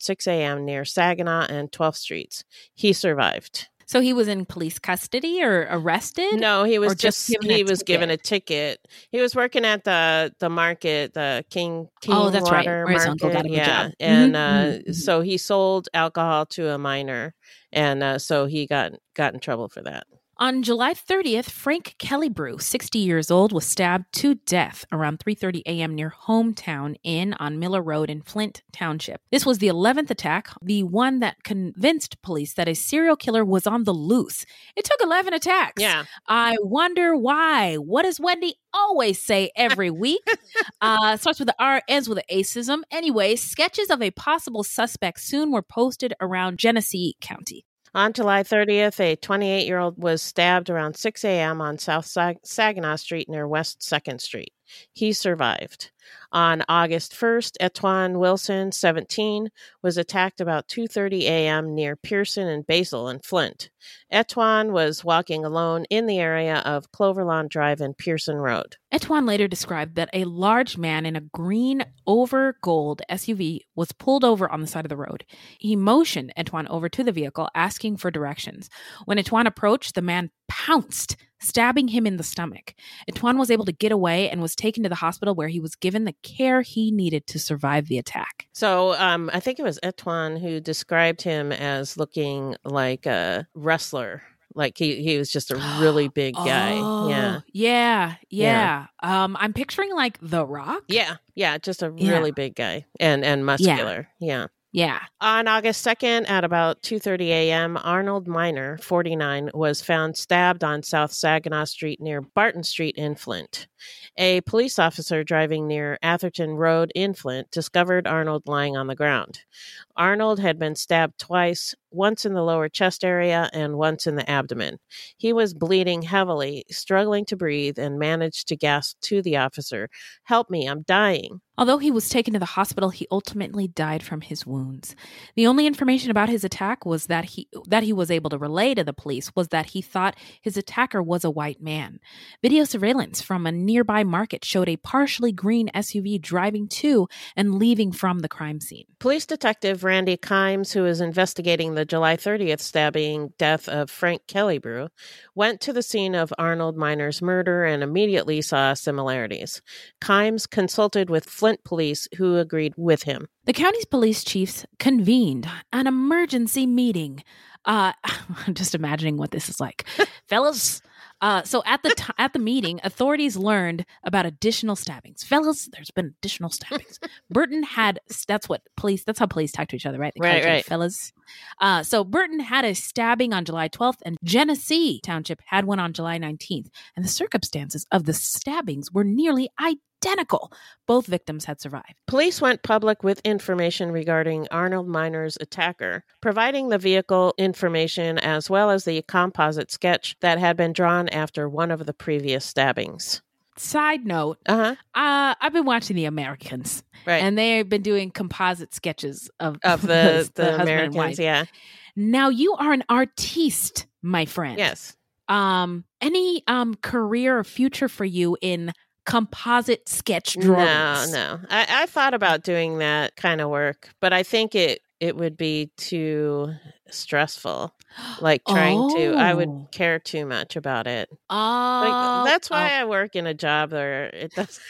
six a.m. near Saginaw and twelfth Streets. He survived. So he was in police custody or arrested? No, he was Or just, just given a he was ticket? given a ticket. He was working at the the market, the King King Oh, that's right, Water where his Market. uncle got him a yeah, job. and Mhm, uh, mhm, mhm. so he sold alcohol to a minor, and uh, so he got got in trouble for that. On July thirtieth, Frank Kellybrew, sixty years old, was stabbed to death around three thirty a.m. near Hometown Inn on Miller Road in Flint Township. This was the eleventh attack, the one that convinced police that a serial killer was on the loose. It took eleven attacks. Yeah. I wonder why. What does Wendy always say every week? uh, starts with the R, ends with an acism. Anyway, sketches of a possible suspect soon were posted around Genesee County. On July thirtieth, a twenty-eight-year-old was stabbed around six a.m. on South Sag- Saginaw Street near West second Street. He survived. On August first, Etwan Wilson, seventeen, was attacked about two thirty a.m. near Pearson and Basil in Flint. Etwan was walking alone in the area of Cloverlawn Drive and Pearson Road. Etwan later described that a large man in a green over gold S U V was pulled over on the side of the road. He motioned Etwan over to the vehicle, asking for directions. When Etwan approached, the man pounced, stabbing him in the stomach. Etwan was able to get away and was taken to the hospital where he was given the care he needed to survive the attack. So um, I think it was Etwan who described him as looking like a wrestler. Like he, he was just a really big guy. Oh, yeah. Yeah. Yeah. Um, I'm picturing like The Rock. Yeah. Yeah. Just a Yeah. really big guy and, and muscular. Yeah. Yeah. On August second at about two thirty a.m., Arnold Miner, forty-nine, was found stabbed on South Saginaw Street near Barton Street in Flint. A police officer driving near Atherton Road in Flint discovered Arnold lying on the ground. Arnold had been stabbed twice, once in the lower chest area and once in the abdomen. He was bleeding heavily, struggling to breathe, and managed to gasp to the officer, "Help me, I'm dying." Although he was taken to the hospital, he ultimately died from his wounds. The only information about his attack was that he that he was able to relay to the police was that he thought his attacker was a white man. Video surveillance from a nearby market showed a partially green S U V driving to and leaving from the crime scene. Police detective Randy Kimes, who was investigating the July thirtieth stabbing death of Frank Kellybrew, went to the scene of Arnold Miner's murder and immediately saw similarities. Kimes consulted with Flint police, who agreed with him. The county's police chiefs convened an emergency meeting. Uh, I'm just imagining what this is like. Fellas, uh, so at the t- at the meeting, authorities learned about additional stabbings. Fellas, there's been additional stabbings. Burton had, that's what police, that's how police talk to each other, right? They call Right, each other right. Fellas. Uh, so Burton had a stabbing on July twelfth, and Genesee Township had one on July nineteenth. And the circumstances of the stabbings were nearly identical. Both victims had survived. Police went public with information regarding Arnold Miner's attacker, providing the vehicle information as well as the composite sketch that had been drawn after one of the previous stabbings. Side note, Uh-huh. uh, I've been watching The Americans, Right. and they've been doing composite sketches of, Of the, the, husband and Americans, wife. yeah. Now you are an artiste, my friend. Yes. Um, any um career or future for you in composite sketch drawings? No, no. I, I thought about doing that kind of work, but I think it, it would be too stressful. Like trying to, I Oh. would care too much about it. Oh, Like, that's why I work in a job where it does.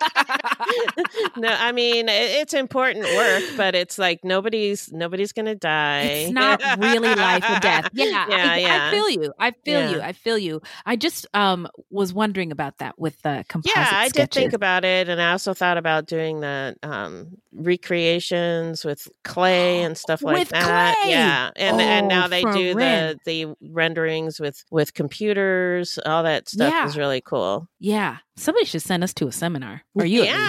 No, I mean it, it's important work, but it's like nobody's nobody's gonna die. It's not really life or death. Yeah, Yeah, I, yeah. I feel you. I feel Yeah. you. I feel you. I just um was wondering about that with the composite Yeah, I sketches. did think about it, and I also thought about doing the um, recreations with clay and stuff like With that. clay! Yeah, and and Oh, now they for do the real. the renderings with with computers. All that stuff Yeah. is really cool. Yeah, somebody should send us to a seminar, or you at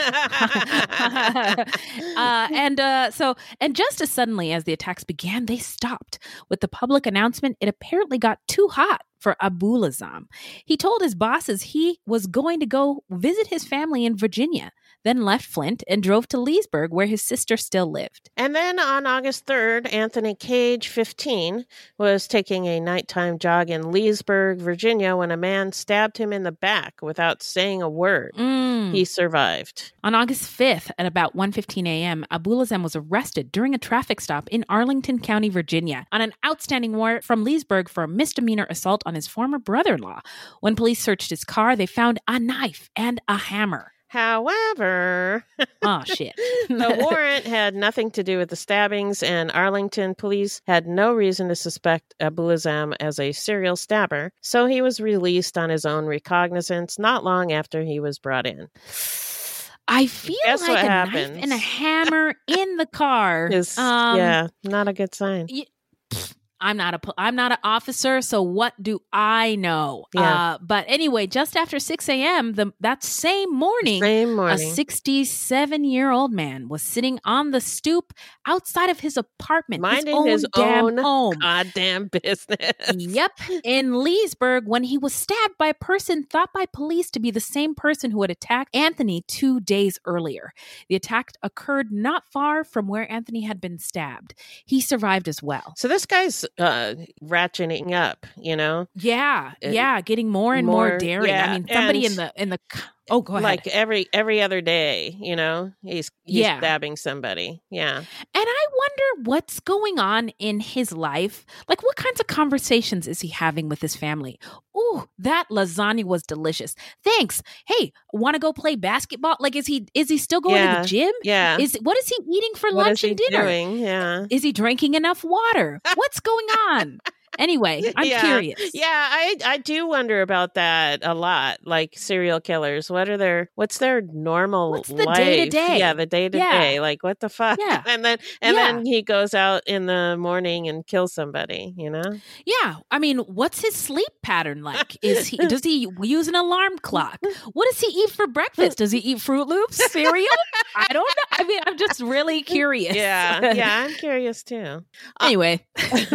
least. Yeah. uh, and uh, so, and just as suddenly as the attacks began, they stopped. With the public announcement, it apparently got too hot for Abulazam. He told his bosses he was going to go visit his family in Virginia. then left Flint and drove to Leesburg, where his sister still lived. And then on August third, Anthony Cage, fifteen, was taking a nighttime jog in Leesburg, Virginia, when a man stabbed him in the back without saying a word. Mm. He survived. On August fifth, at about one fifteen a.m., Abulazem was arrested during a traffic stop in Arlington County, Virginia, on an outstanding warrant from Leesburg for a misdemeanor assault on his former brother-in-law. When police searched his car, they found a knife and a hammer. However, oh shit. The warrant had nothing to do with the stabbings, and Arlington police had no reason to suspect Abulazem as a serial stabber, so he was released on his own recognizance not long after he was brought in. I feel Guess like what a happens? knife and a hammer in the car. Is, um, yeah, not a good sign. Y- I'm not a I'm not an officer, so what do I know? Yeah. Uh, but anyway, just after six a.m. the that same morning, Same morning. a sixty-seven-year-old man was sitting on the stoop outside of his apartment, Minding his own his damn own home. goddamn business. Yep, in Leesburg, when he was stabbed by a person thought by police to be the same person who had attacked Anthony two days earlier. The attack occurred not far from where Anthony had been stabbed. He survived as well. So this guy's uh, ratcheting up, you know? Yeah, It- yeah, getting more and more, more- daring. yeah, I mean, somebody and- in the in the oh, go ahead. Like every every other day, you know? He's, he's Yeah. stabbing somebody. Yeah. And I wonder what's going on in his life. Like, what kinds of conversations is he having with his family? Ooh, that lasagna was delicious. Thanks. Hey, want to go play basketball? Like, is he is he still going Yeah. to the gym? Yeah. Is what is he eating for What lunch is and he dinner? doing? Yeah. Is he drinking enough water? What's going on? Anyway, I'm yeah. curious. Yeah, I I do wonder about that a lot. Like serial killers, what are their what's their normal What's the life? day-to-day? Yeah, the day to Yeah. day. Like what the fuck? Yeah. And then and Yeah. then he goes out in the morning and kills somebody, you know? Yeah, I mean, what's his sleep pattern like? Is he does he use an alarm clock? What does he eat for breakfast? Does he eat Fruit Loops cereal? I don't know. I mean, I'm just really curious. Yeah. Yeah, I'm curious too. Anyway,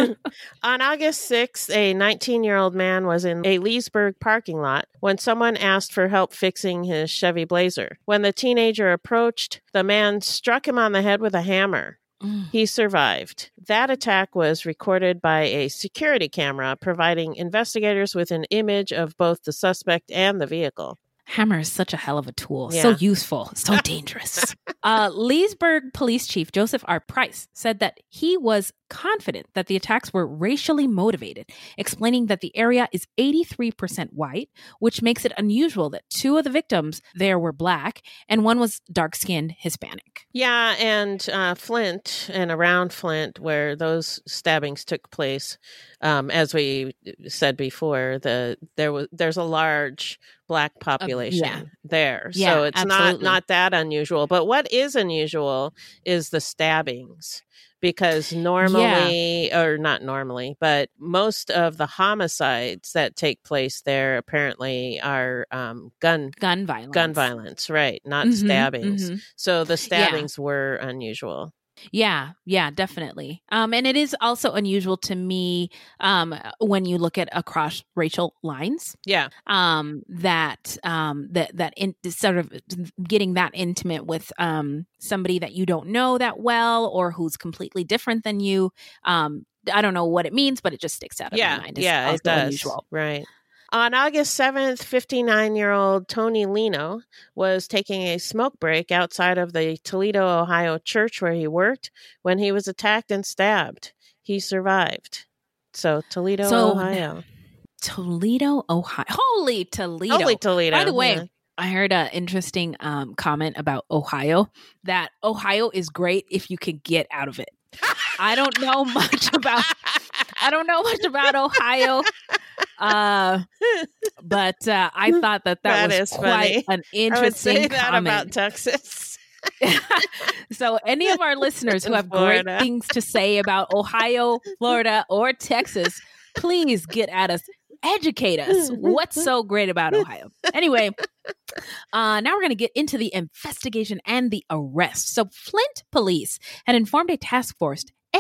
On August sixth, a nineteen-year-old man was in a Leesburg parking lot when someone asked for help fixing his Chevy Blazer. When the teenager approached, the man struck him on the head with a hammer. He survived. That attack was recorded by a security camera, providing investigators with an image of both the suspect and the vehicle. hammer is such a hell of a tool. Yeah. So useful, so dangerous. uh, Leesburg Police Chief Joseph R. Price said that he was confident that the attacks were racially motivated, explaining that the area is eighty-three percent white, which makes it unusual that two of the victims there were black and one was dark-skinned Hispanic. Yeah, and uh, Flint and around Flint, where those stabbings took place, um, as we said before, the there was there's a large black population yeah. there, Yeah, so it's absolutely. not not that unusual. But what is unusual is the stabbings. Because normally, or not normally, but most of the homicides that take place there apparently are um, gun Gun violence. gun violence, right? Not Mhm, stabbings. mhm. So the stabbings were unusual. Yeah, yeah, definitely. Um, and it is also unusual to me um, when you look at across racial lines. Yeah, Um, that um, that that in, sort of getting that intimate with um, somebody that you don't know that well or who's completely different than you. Um, I don't know what it means, but it just sticks out of yeah, my mind. It's yeah. It also does. unusual. Right. On August seventh, fifty-nine-year-old Tony Leno was taking a smoke break outside of the Toledo, Ohio church where he worked when he was attacked and stabbed. He survived. So Toledo, So, Ohio. Toledo, Ohio. Holy Toledo. Holy Toledo. By the way, yeah. I heard an interesting um, comment about Ohio, that Ohio is great if you can get out of it. I don't know much about I don't know much about Ohio, uh, but uh, I thought that that, That was is quite funny. an I would interesting say that comment. about Texas. So any of our listeners who have Florida. great things to say about Ohio, Florida, or Texas, please get at us. Educate us. What's so great about Ohio? Anyway, uh, now we're going to get into the investigation and the arrest. So Flint police had informed a task force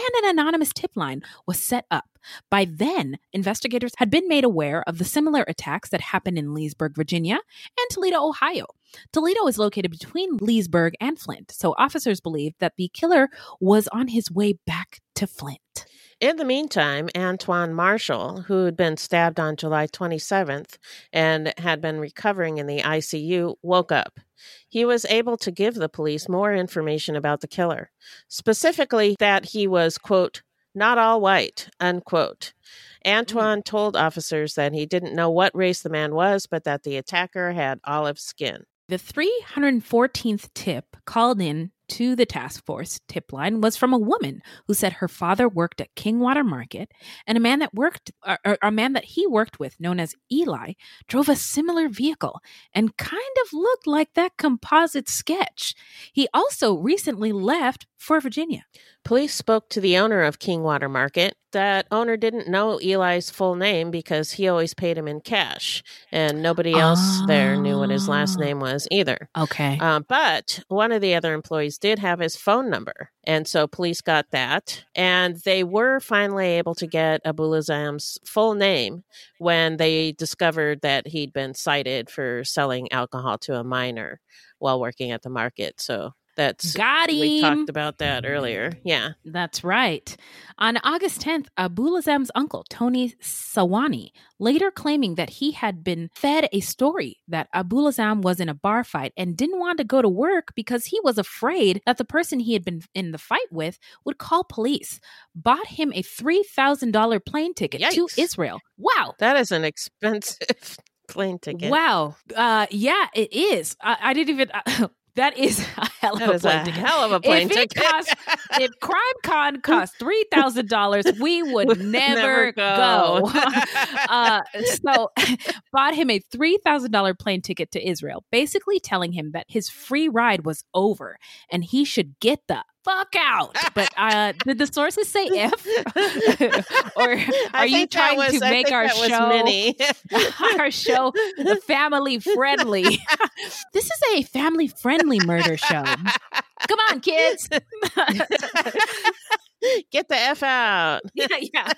and an anonymous tip line was set up. By then, investigators had been made aware of the similar attacks that happened in Leesburg, Virginia, and Toledo, Ohio. Toledo is located between Leesburg and Flint, so officers believed that the killer was on his way back to Flint. In the meantime, Antoine Marshall, who had been stabbed on July twenty-seventh and had been recovering in the I C U, woke up. He was able to give the police more information about the killer, specifically that he was, quote, not all white, unquote. Antoine told officers that he didn't know what race the man was, but that the attacker had olive skin. The three hundred fourteenth tip called in to the task force tip line was from a woman who said her father worked at Kingwater Market, and a man that worked, or, or a man that he worked with, known as Eli, drove a similar vehicle and kind of looked like that composite sketch. He also recently left for Virginia. Police spoke to the owner of Kingwater Market. That owner didn't know Eli's full name because he always paid him in cash, and nobody else oh. there knew what his last name was either. Okay. Um, but one of the other employees did have his phone number, and so police got that, and they were finally able to get Abulazam's full name when they discovered that he'd been cited for selling alcohol to a minor while working at the market. So That's Got him. We talked about that earlier. Yeah. That's right. On August tenth, Abulazam's uncle, Tony Sawani, later claiming that he had been fed a story that Abulazam was in a bar fight and didn't want to go to work because he was afraid that the person he had been in the fight with would call police, bought him a three thousand dollars plane ticket Yikes. to Israel. Wow. That is an expensive plane ticket. Wow. Uh, yeah, it is. I, I didn't even... Uh, That is a hell of that a plane a ticket. hell of a plane if ticket. It cost, if CrimeCon cost three thousand dollars, we would never, never go. go. uh, so bought him a three thousand dollars plane ticket to Israel, basically telling him that his free ride was over and he should get the fuck out. But uh, did the sources say if? Or are I you trying was, to I make our show, our show family friendly? This is a family friendly murder show. Come on, kids. Get the F out. Yeah, yeah.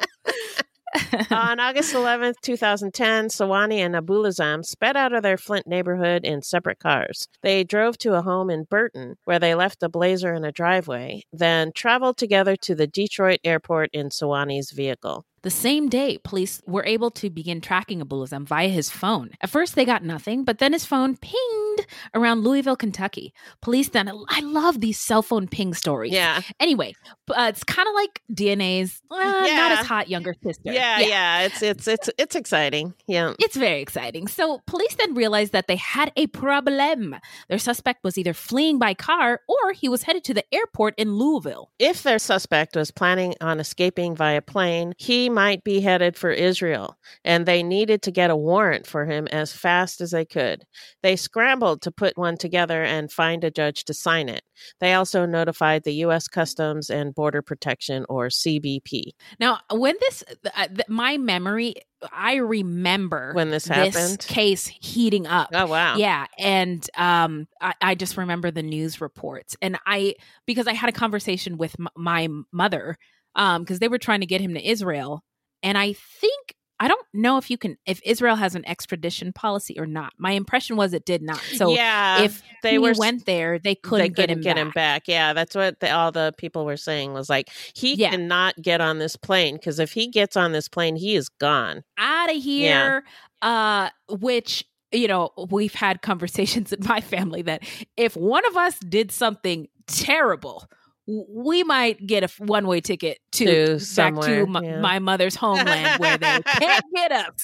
On August eleventh, twenty ten, Sawani and Abulazam sped out of their Flint neighborhood in separate cars. They drove to a home in Burton, where they left a Blazer in a driveway, then traveled together to the Detroit airport in Sawani's vehicle. The same day, police were able to begin tracking Abulazam via his phone. At first, they got nothing, but then his phone pinged around Louisville, Kentucky. Police then, I love these cell phone ping stories. Yeah. Anyway, uh, it's kind of like D N A's uh, yeah. not as hot younger sister. Yeah, yeah, yeah, it's it's it's it's exciting. Yeah, it's very exciting. So police then realized that they had a problem. Their suspect was either fleeing by car or he was headed to the airport in Louisville. If their suspect was planning on escaping via plane, he might be headed for Israel, and they needed to get a warrant for him as fast as they could. They scrambled to put one together and find a judge to sign it. They also notified the U S Customs and Border Protection, or C B P. Now, when this, uh, th- my memory, I remember when this happened, this case heating up. Oh, wow. Yeah. And um, I, I just remember the news reports. And I, because I had a conversation with m- my mother, um, because they were trying to get him to Israel. And I think, I don't know if you can, if Israel has an extradition policy or not. My impression was it did not. So yeah, if they he were, went there, they couldn't, they couldn't get, him, get back. him back. Yeah, that's what the, all the people were saying was like, he yeah. cannot get on this plane, because if he gets on this plane, he is gone. Out of here. Yeah. Uh, which, you know, we've had conversations in my family that if one of us did something terrible, we might get a one-way ticket to, to back somewhere, to my, yeah. my mother's homeland where they can't get us.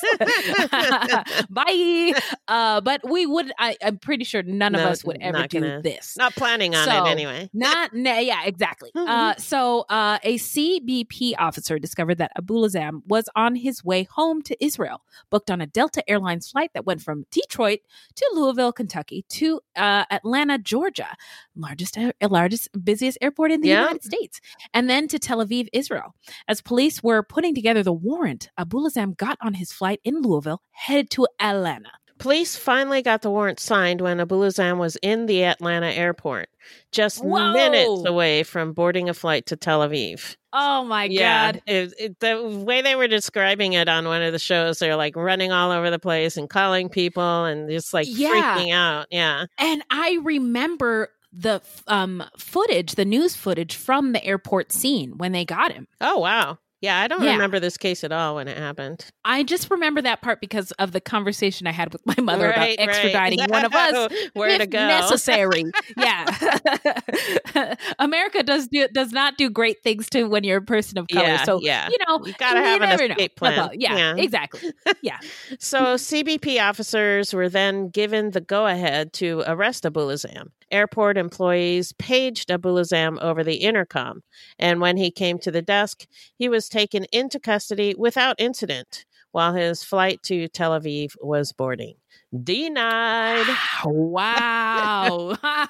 Bye. Uh, but we would, I, I'm pretty sure none no, of us would ever do gonna, this. Not planning on so, it anyway. Not, nah, yeah, exactly. uh, so uh, a C B P officer discovered that Abulazam was on his way home to Israel, booked on a Delta Airlines flight that went from Detroit to Louisville, Kentucky, to uh, Atlanta, Georgia, largest, uh, largest, busiest airport in the yeah. United States, and then to Tel Aviv, Israel. As police were putting together the warrant, Abulazam got on his flight in Louisville, headed to Atlanta. Police finally got the warrant signed when Abulazam was in the Atlanta airport, just Whoa. minutes away from boarding a flight to Tel Aviv. Oh, my Yeah, God. it, it, the way they were describing it on one of the shows, they're like running all over the place and calling people and just like Yeah. freaking out. Yeah. And I remember the um, footage, the news footage from the airport scene when they got him. Oh, wow. Yeah, I don't Yeah. remember this case at all when it happened. I just remember that part because of the conversation I had with my mother Right, about extraditing right. one of us Where if to go. necessary. Yeah. America does do, does not do great things to when you're a person of color. Yeah, so, yeah. you know, You gotta have an never know. escape plan. Well, Yeah, Yeah. exactly. Yeah. So C B P officers were then given the go-ahead to arrest Abulazam. Airport employees paged Abulazam over the intercom, and when he came to the desk, he was taken into custody without incident while his flight to Tel Aviv was boarding. Denied. Wow. uh,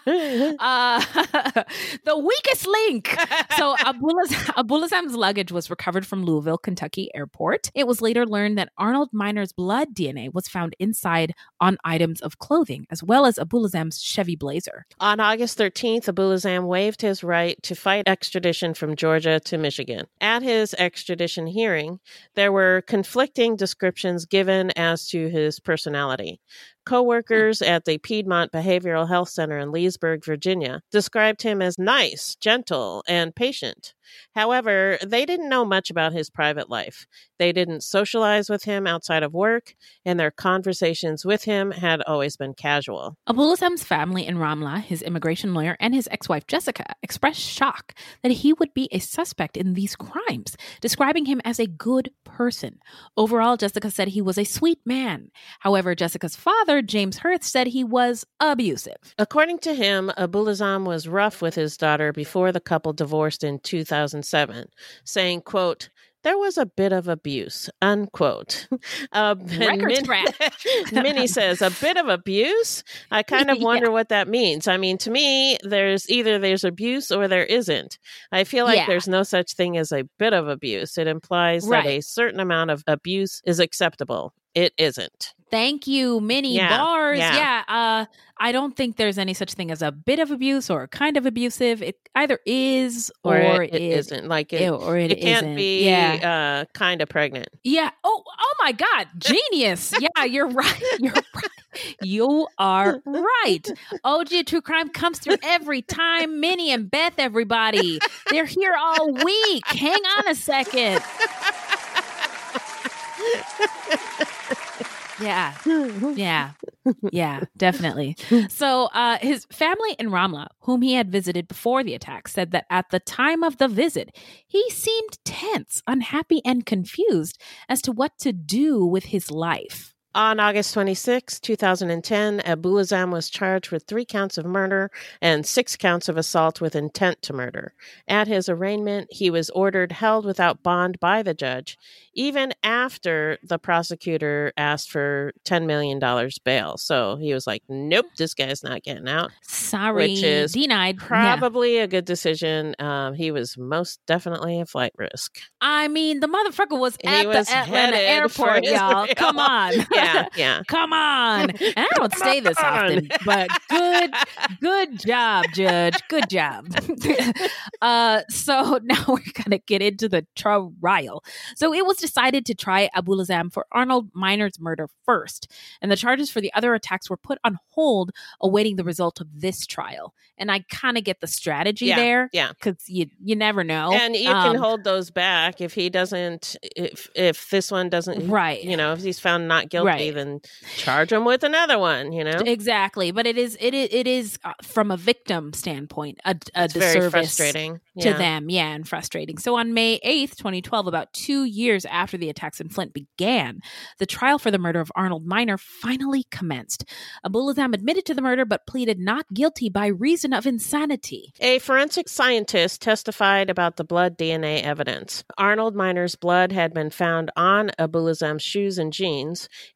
the weakest link. So Abulaz- Abulazam's luggage was recovered from Louisville, Kentucky airport. It was later learned that Arnold Miner's blood D N A was found inside on items of clothing, as well as Abulazam's Chevy Blazer. On August thirteenth, Abulazam waived his right to fight extradition from Georgia to Michigan. At his extradition hearing, there were conflicting descriptions given as to his personality. Co-workers at the Piedmont Behavioral Health Center in Leesburg, Virginia, described him as nice, gentle, and patient. However, they didn't know much about his private life. They didn't socialize with him outside of work, and their conversations with him had always been casual. Abulazam's family in Ramla, his immigration lawyer, and his ex-wife Jessica expressed shock that he would be a suspect in these crimes, describing him as a good person. Overall, Jessica said he was a sweet man. However, Jessica's father, James Hurth, said he was abusive. According to him, Abulazam was rough with his daughter before the couple divorced in two thousand seven, saying, quote, "There was a bit of abuse," unquote. Uh, Record Min- scratch. Minnie says, a bit of abuse? I kind of wonder Yeah. what that means. I mean, to me, there's either there's abuse or there isn't. I feel like Yeah. there's no such thing as a bit of abuse. It implies Right. that a certain amount of abuse is acceptable. It isn't. Thank you, Minnie. Yeah, Bars. yeah. Yeah. Uh, I don't think there's any such thing as a bit of abuse or kind of abusive. It either is or, Or, it, it is, isn't. Like it, or it, it can't isn't. be Yeah. uh, kind of pregnant. Yeah. Oh, oh my God. Genius. Yeah, you're right. You're right. You are right. O G True Crime comes through every time. Minnie and Beth, everybody. They're here all week. Hang on a second. Yeah. Yeah. Yeah, definitely. So uh, his family in Ramla, whom he had visited before the attack, said that at the time of the visit, he seemed tense, unhappy, and confused as to what to do with his life. On August twenty-sixth, twenty ten, Abulazam was charged with three counts of murder and six counts of assault with intent to murder. At his arraignment, he was ordered held without bond by the judge, even after the prosecutor asked for ten million dollars bail. So he was like, nope, this guy's not getting out. Sorry, Which is denied. Probably Yeah. a good decision. Um, he was most definitely a flight risk. I mean, the motherfucker was He at was the Atlanta headed for airport, y'all. Israel. Come on. Yeah, yeah. Come on. And I don't say this often, but good, good job, Judge. Good job. uh, so now we're going to get into the trial. So it was decided to try Abulazam for Arnold Miner's murder first, and the charges for the other attacks were put on hold, awaiting the result of this trial. And I kind of get the strategy Yeah, there, yeah. because you you never know, And you Um, can hold those back if he doesn't, if if this one doesn't, Right. You know, if he's found not guilty, Right. then charge him with another one. You know, Exactly, but it is it is it is uh, from a victim standpoint a, a it's very disservice frustrating to Yeah. them, yeah, and frustrating. So on May eighth, twenty twelve, about two years after the attacks in Flint began, the trial for the murder of Arnold Miner finally commenced. Abulazam admitted to the murder but pleaded not guilty by reason of insanity. A forensic scientist testified about the blood D N A evidence. Arnold Miner's blood had been found on Abulazam's shoes and jeans,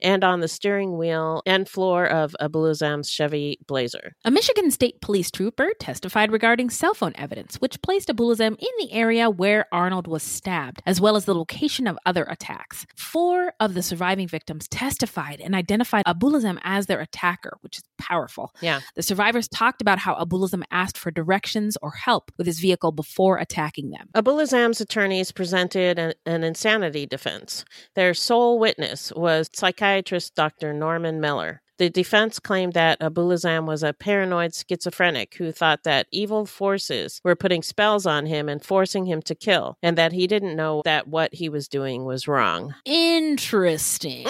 and on the steering wheel and floor of Abulazam's Chevy Blazer. A Michigan State Police trooper testified regarding cell phone evidence, which placed Abulazam in the area where Arnold was stabbed, as well as the location of other attacks. Four of the surviving victims testified and identified Abulazam as their attacker, which is powerful. Yeah. The survivors talked about how Abulazam asked for directions or help with his vehicle before attacking them. Abulazam's attorneys presented an, an insanity defense. Their sole witness was psychiatrist Doctor Norman Miller. The defense claimed that Abulazam was a paranoid schizophrenic who thought that evil forces were putting spells on him and forcing him to kill, and that he didn't know that what he was doing was wrong. Interesting.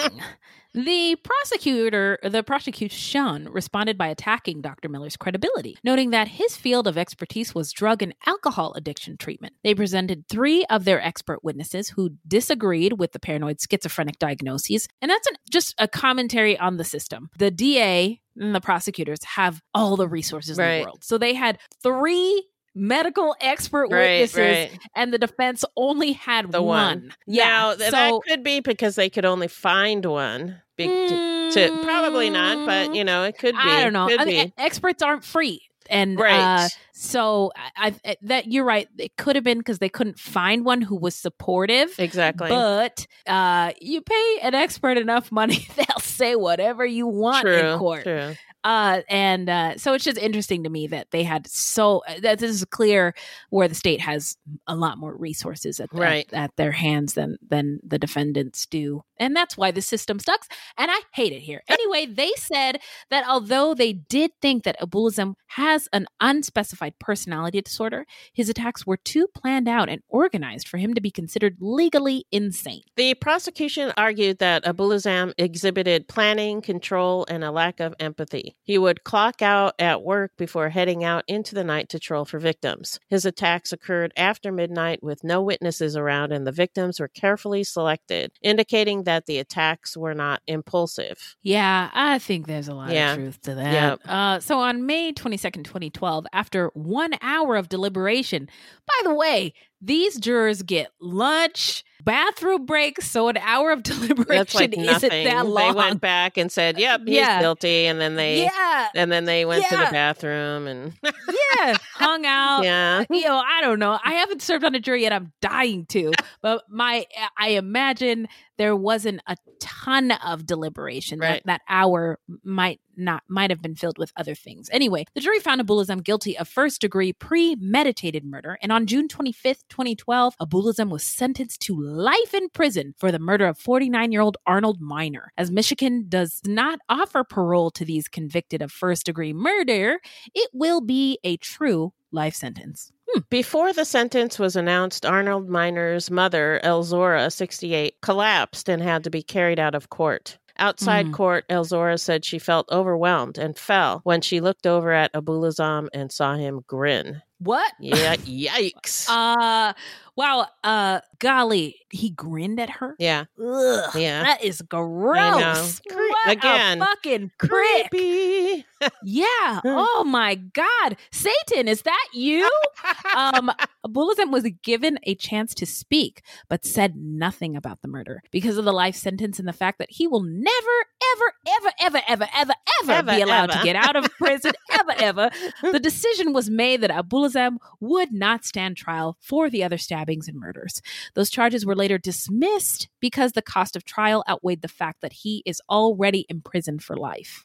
The prosecutor, the prosecution responded by attacking Doctor Miller's credibility, noting that his field of expertise was drug and alcohol addiction treatment. They presented three of their expert witnesses who disagreed with the paranoid schizophrenic diagnoses, and that's an, just a commentary on the system. The D A and the prosecutors have all the resources Right. in the world. So they had three medical expert Right, witnesses, right. and the defense only had The one. one. Yeah, Now, th- so that could be because they could only find one. Be- to, to, probably not, but, you know, it could be. I don't know. Could I be. mean, e- experts aren't free. And Right. uh, so I, I, that you're right. It could have been because they couldn't find one who was supportive. Exactly. But uh, you pay an expert enough money, they'll say whatever you want True, in court. true. Uh, and uh, so it's just interesting to me that they had so that this is clear where the state has a lot more resources at, Right. at, at their hands than than the defendants do. And that's why the system sucks. And I hate it here. Anyway, they said that although they did think that Abulazam has an unspecified personality disorder, his attacks were too planned out and organized for him to be considered legally insane. The prosecution argued that Abulazam exhibited planning, control, and a lack of empathy. He would clock out at work before heading out into the night to troll for victims. His attacks occurred after midnight with no witnesses around, and the victims were carefully selected, indicating that the attacks were not impulsive. Yeah, I think there's a lot Yeah. of truth to that. Yep. Uh, so on May twenty-second, twenty twelve, after one hour of deliberation, by the way, these jurors get lunch, bathroom breaks, so an hour of deliberation That's like isn't nothing. that long. They went back and said, "Yep, he's Yeah. guilty," and then they Yeah. and then they went to Yeah. the bathroom and Yeah, hung out. Yeah. You know, I don't know. I haven't served on a jury yet. I'm dying to. But my, I imagine there wasn't a ton of deliberation. Right. That, that hour might not, might have been filled with other things. Anyway, the jury found Abulazam guilty of first degree premeditated murder. And on June twenty-fifth, twenty twelve, Abulazam was sentenced to life in prison for the murder of forty-nine-year-old Arnold Miner. As Michigan does not offer parole to these convicted of first degree murder, it will be a true life sentence. Hmm. Before the sentence was announced, Arnold Miner's mother, Elzora, sixty-eight, collapsed and had to be carried out of court. Outside Mm. court, Elzora said she felt overwhelmed and fell when she looked over at Abulazam and saw him grin. What? Yeah, yikes. Uh, wow. Uh, golly, he grinned at her. yeah. Ugh, Yeah. that is gross. I know. Cre- What again. a fucking prick. Creepy. Yeah. Oh my God, Satan, is that you? um, Abulazam was given a chance to speak, but said nothing about the murder because of the life sentence and the fact that he will never, ever, ever, ever, ever, ever, ever, Ever, be allowed ever. to get out of prison. ever, ever. The decision was made that Abulazam would not stand trial for the other stabbings and murders. Those charges were later dismissed because the cost of trial outweighed the fact that he is already imprisoned for life.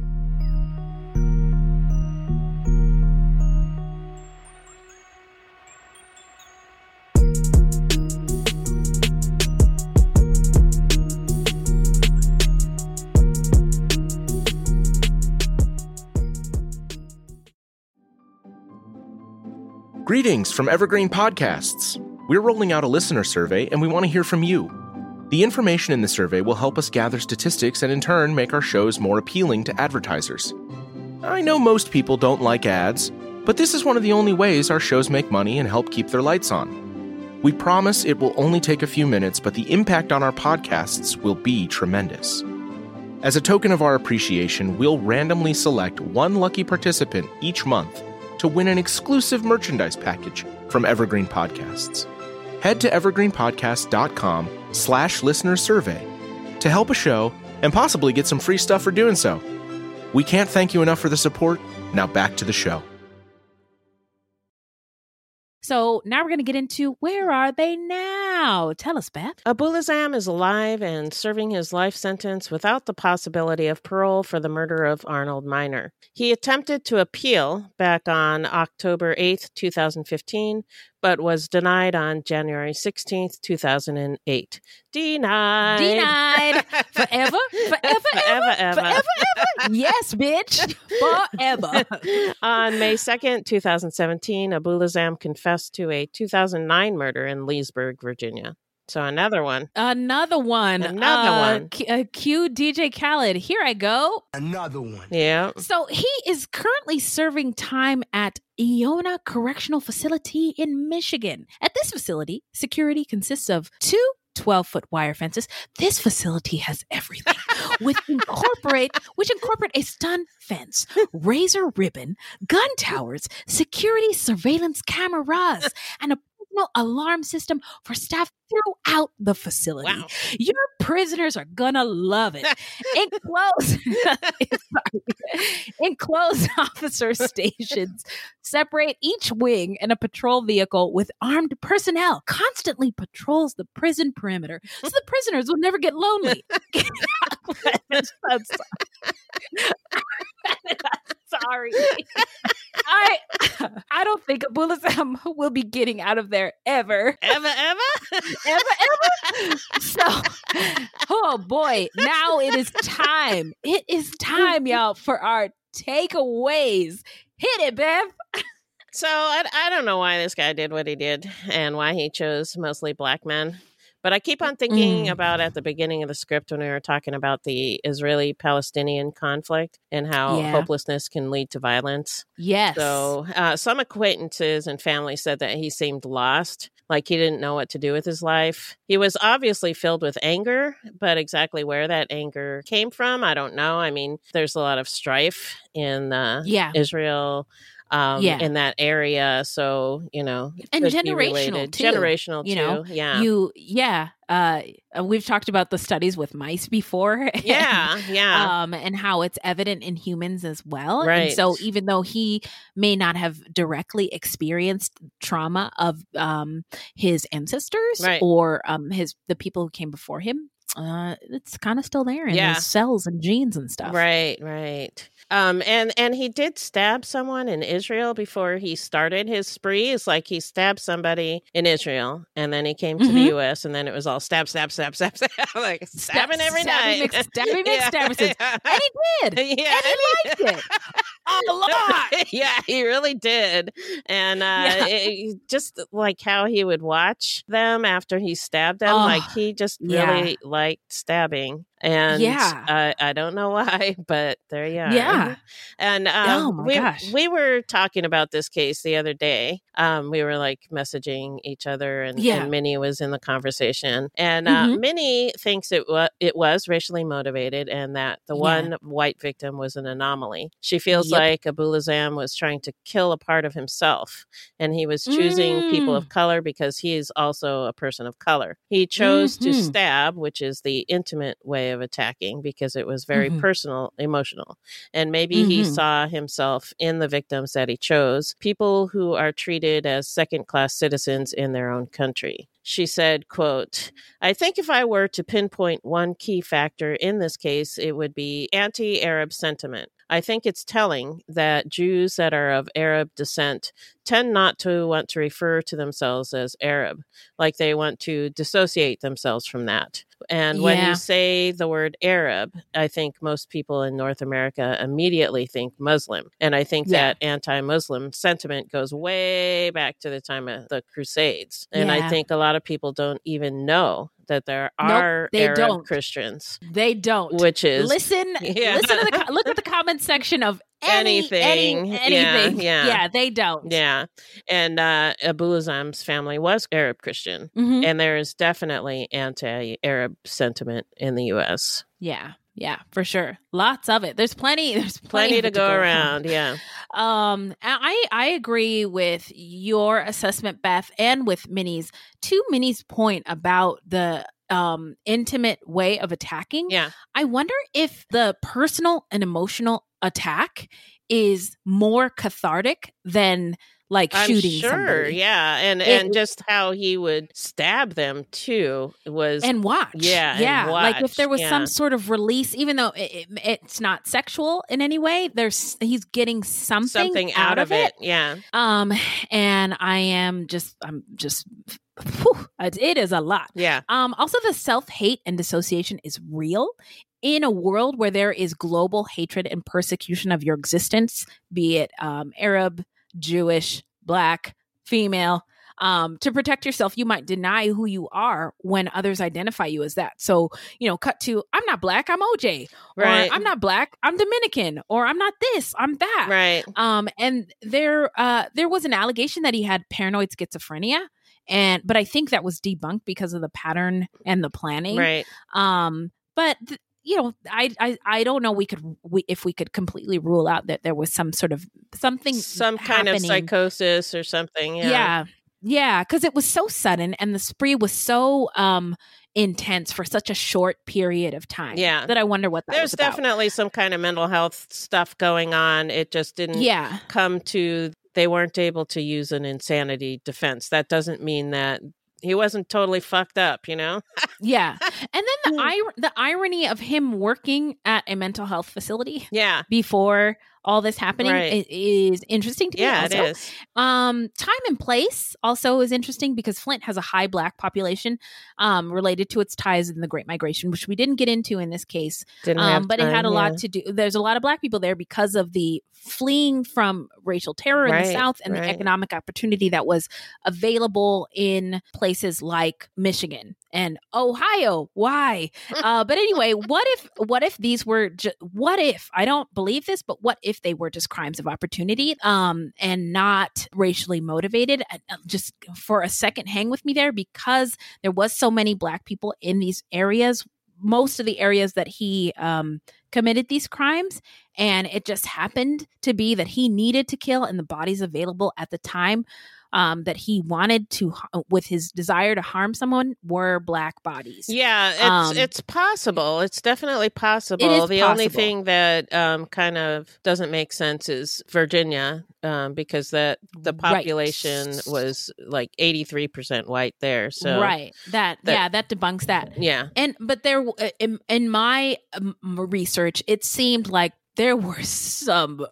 Greetings from Evergreen Podcasts. We're rolling out a listener survey and we want to hear from you. The information in the survey will help us gather statistics and in turn make our shows more appealing to advertisers. I know most people don't like ads, but this is one of the only ways our shows make money and help keep their lights on. We promise it will only take a few minutes, but the impact on our podcasts will be tremendous. As a token of our appreciation, we'll randomly select one lucky participant each month to win an exclusive merchandise package from Evergreen Podcasts. Head to evergreenpodcast.com slash listener survey to help a show and possibly get some free stuff for doing so. We can't thank you enough for the support. Now back to the show. So now we're going to get into where are they now? Tell us, Beth. Abulazam is alive and serving his life sentence without the possibility of parole for the murder of Arnold Miner. He attempted to appeal back on October eighth, twenty fifteen, but was denied on January sixteenth, two thousand eight. Denied. Denied. Forever? Forever, Forever, ever. Forever, ever? Yes, bitch. Forever. On May second, twenty seventeen, Abulazam confessed to a two thousand nine murder in Leesburg, Virginia. So another one. Another one. Another uh, one. Q, uh, Q D J Khaled. Here I go. Another one. Yeah. So he is currently serving time at Iona Correctional Facility in Michigan. At this facility, security consists of two twelve-foot wire fences. This facility has everything, with incorporate which incorporate a stun fence, razor ribbon, gun towers, security surveillance cameras, and a alarm system for staff throughout the facility. Wow. Your prisoners are gonna love it. Enclosed, enclosed officer stations separate each wing, and a patrol vehicle with armed personnel constantly patrols the prison perimeter, so the prisoners will never get lonely. I'm sorry. I I don't think Abulazam will be getting out of there ever. Ever, ever? ever, ever? So, oh boy, now it is time. It is time, y'all, for our takeaways. Hit it, Bev. So I, I don't know why this guy did what he did and why he chose mostly black men. But I keep on thinking Mm. about at the beginning of the script when we were talking about the Israeli-Palestinian conflict and how Yeah. hopelessness can lead to violence. Yes. So uh, some acquaintances and family said that he seemed lost, like he didn't know what to do with his life. He was obviously filled with anger, but exactly where that anger came from, I don't know. I mean, there's a lot of strife in uh, Yeah. Israel. Um, Yeah. in that area. So, you know, it And could be generational, related. too. Generational, You too. know, yeah. You, yeah. Uh, we've talked about the studies with mice before. and, yeah. Yeah. Um, and how it's evident in humans as well. Right. And so even though he may not have directly experienced trauma of um, his ancestors Right. or um, his the people who came before him, uh, it's kind of still there in Yeah. his cells and genes and stuff. Right, right. Um, and, and he did stab someone in Israel before he started his spree. It's like he stabbed somebody in Israel and then he came to Mhm. the U S and then it was all stab, stab, stab, stab, stab, like stabbing Stab- every stabby night. mix- stabby mix Yeah. stabby Yeah. And he did. Yeah, And he liked it. A lot. yeah, he really did. And uh, Yeah. it, just like how he would watch them after he stabbed them, Oh, like he just yeah. really liked stabbing. And Yeah. I, I don't know why, but there you are. Yeah. And um, Oh, my we, gosh. we were talking about this case the other day. Um, we were like messaging each other, and, Yeah. and Minnie was in the conversation. And uh, Mhm. Minnie thinks it, wa- it was racially motivated and that the Yeah. one white victim was an anomaly. She feels Yep. like Abulazam was trying to kill a part of himself, and he was choosing people Mm. of color because he is also a person of color. He chose to Mhm. stab, which is the intimate way of attacking, because it was very Mhm. personal, emotional. And maybe he Mhm. saw himself in the victims that he chose, people who are treated as second-class citizens in their own country. She said, quote, I think if I were to pinpoint one key factor in this case, it would be anti-Arab sentiment. I think it's telling that Jews that are of Arab descent tend not to want to refer to themselves as Arab, like they want to dissociate themselves from that. And when Yeah. you say the word Arab, I think most people in North America immediately think Muslim. And I think Yeah. that anti-Muslim sentiment goes way back to the time of the Crusades. And I Yeah. think a lot of people don't even know that there Nope, are they Arab don't. Christians, They don't. which is listen. Yeah. Listen to the co- look at the comment section of any, Anything. any, Yeah, anything. yeah. they don't. Yeah. And uh, Abulazam's family was Arab Christian. Mhm. And there is definitely anti-Arab sentiment in the U S. Yeah, yeah, for sure. Lots of it. There's plenty. There's plenty, Plenty of to it go around. Yeah. Um, I I agree with your assessment, Beth, and with Minnie's. To Minnie's point about the um, intimate way of attacking. Yeah. I wonder if the personal and emotional attack is more cathartic than like I'm shooting sure, somebody. yeah, and It- and just how he would stab them too was And watch. Yeah, and Yeah. Like if there was watch, some yeah. sort of release, even though it, it, it's not sexual in any way, there's he's getting something, something out, of it. Yeah, Um, and I am just, I'm just, whew, it it is a lot. yeah, Um, also the self-hate and dissociation is real. In a world where there is global hatred and persecution of your existence, be it um, Arab, Jewish, Black, female, um, to protect yourself, you might deny who you are when others identify you as that. So, you know, cut to, I'm not Black, I'm O J. Or Right. I'm not Black, I'm Dominican. Or I'm not this, I'm that. right. Um, and there, uh, there was an allegation that he had paranoid schizophrenia. And, but I think that was debunked because of the pattern and the planning. Right. Um, but th- you know, I, I I don't know. We could we, if we could completely rule out that there was some sort of something, Some kind of happening. psychosis or something. Yeah. Yeah, yeah, because it was so sudden and the spree was so um intense for such a short period of time. Yeah. that I wonder what that There's was about. definitely some kind of mental health stuff going on. It just didn't Yeah, come to, they weren't able to use an insanity defense. That doesn't mean that he wasn't totally fucked up, you know? yeah, and then the ir- the irony of him working at a mental health facility Yeah. before all this happening Right. i- is interesting to me. Yeah, also. it is. Um, time and place also is interesting because Flint has a high Black population um, related to its ties in the Great Migration, which we didn't get into in this case. Didn't Um, have but it had time, a lot yeah. to do. There's a lot of Black people there because of the fleeing from racial terror in the Right, South and the right. economic opportunity that was available in places like Michigan and Ohio. Why? uh, but anyway, what if what if these were ju- what if I don't believe this, but what if they were just crimes of opportunity um, and not racially motivated? And, uh, Just for a second, hang with me there because there was so many Black people in these areas. Most of the areas that he um, committed these crimes, and it just happened to be that he needed to kill, and the bodies available at the time um, that he wanted to, with his desire to harm someone, were Black bodies. Yeah, it's Um, it's possible. It's definitely possible. It is the only possible. thing that um, kind of doesn't make sense is Virginia, um, because that the Right. population was like eighty-three percent white there. So right. That, that- yeah, that debunks that. yeah, And but there, in, in my um, research, it seemed like there were some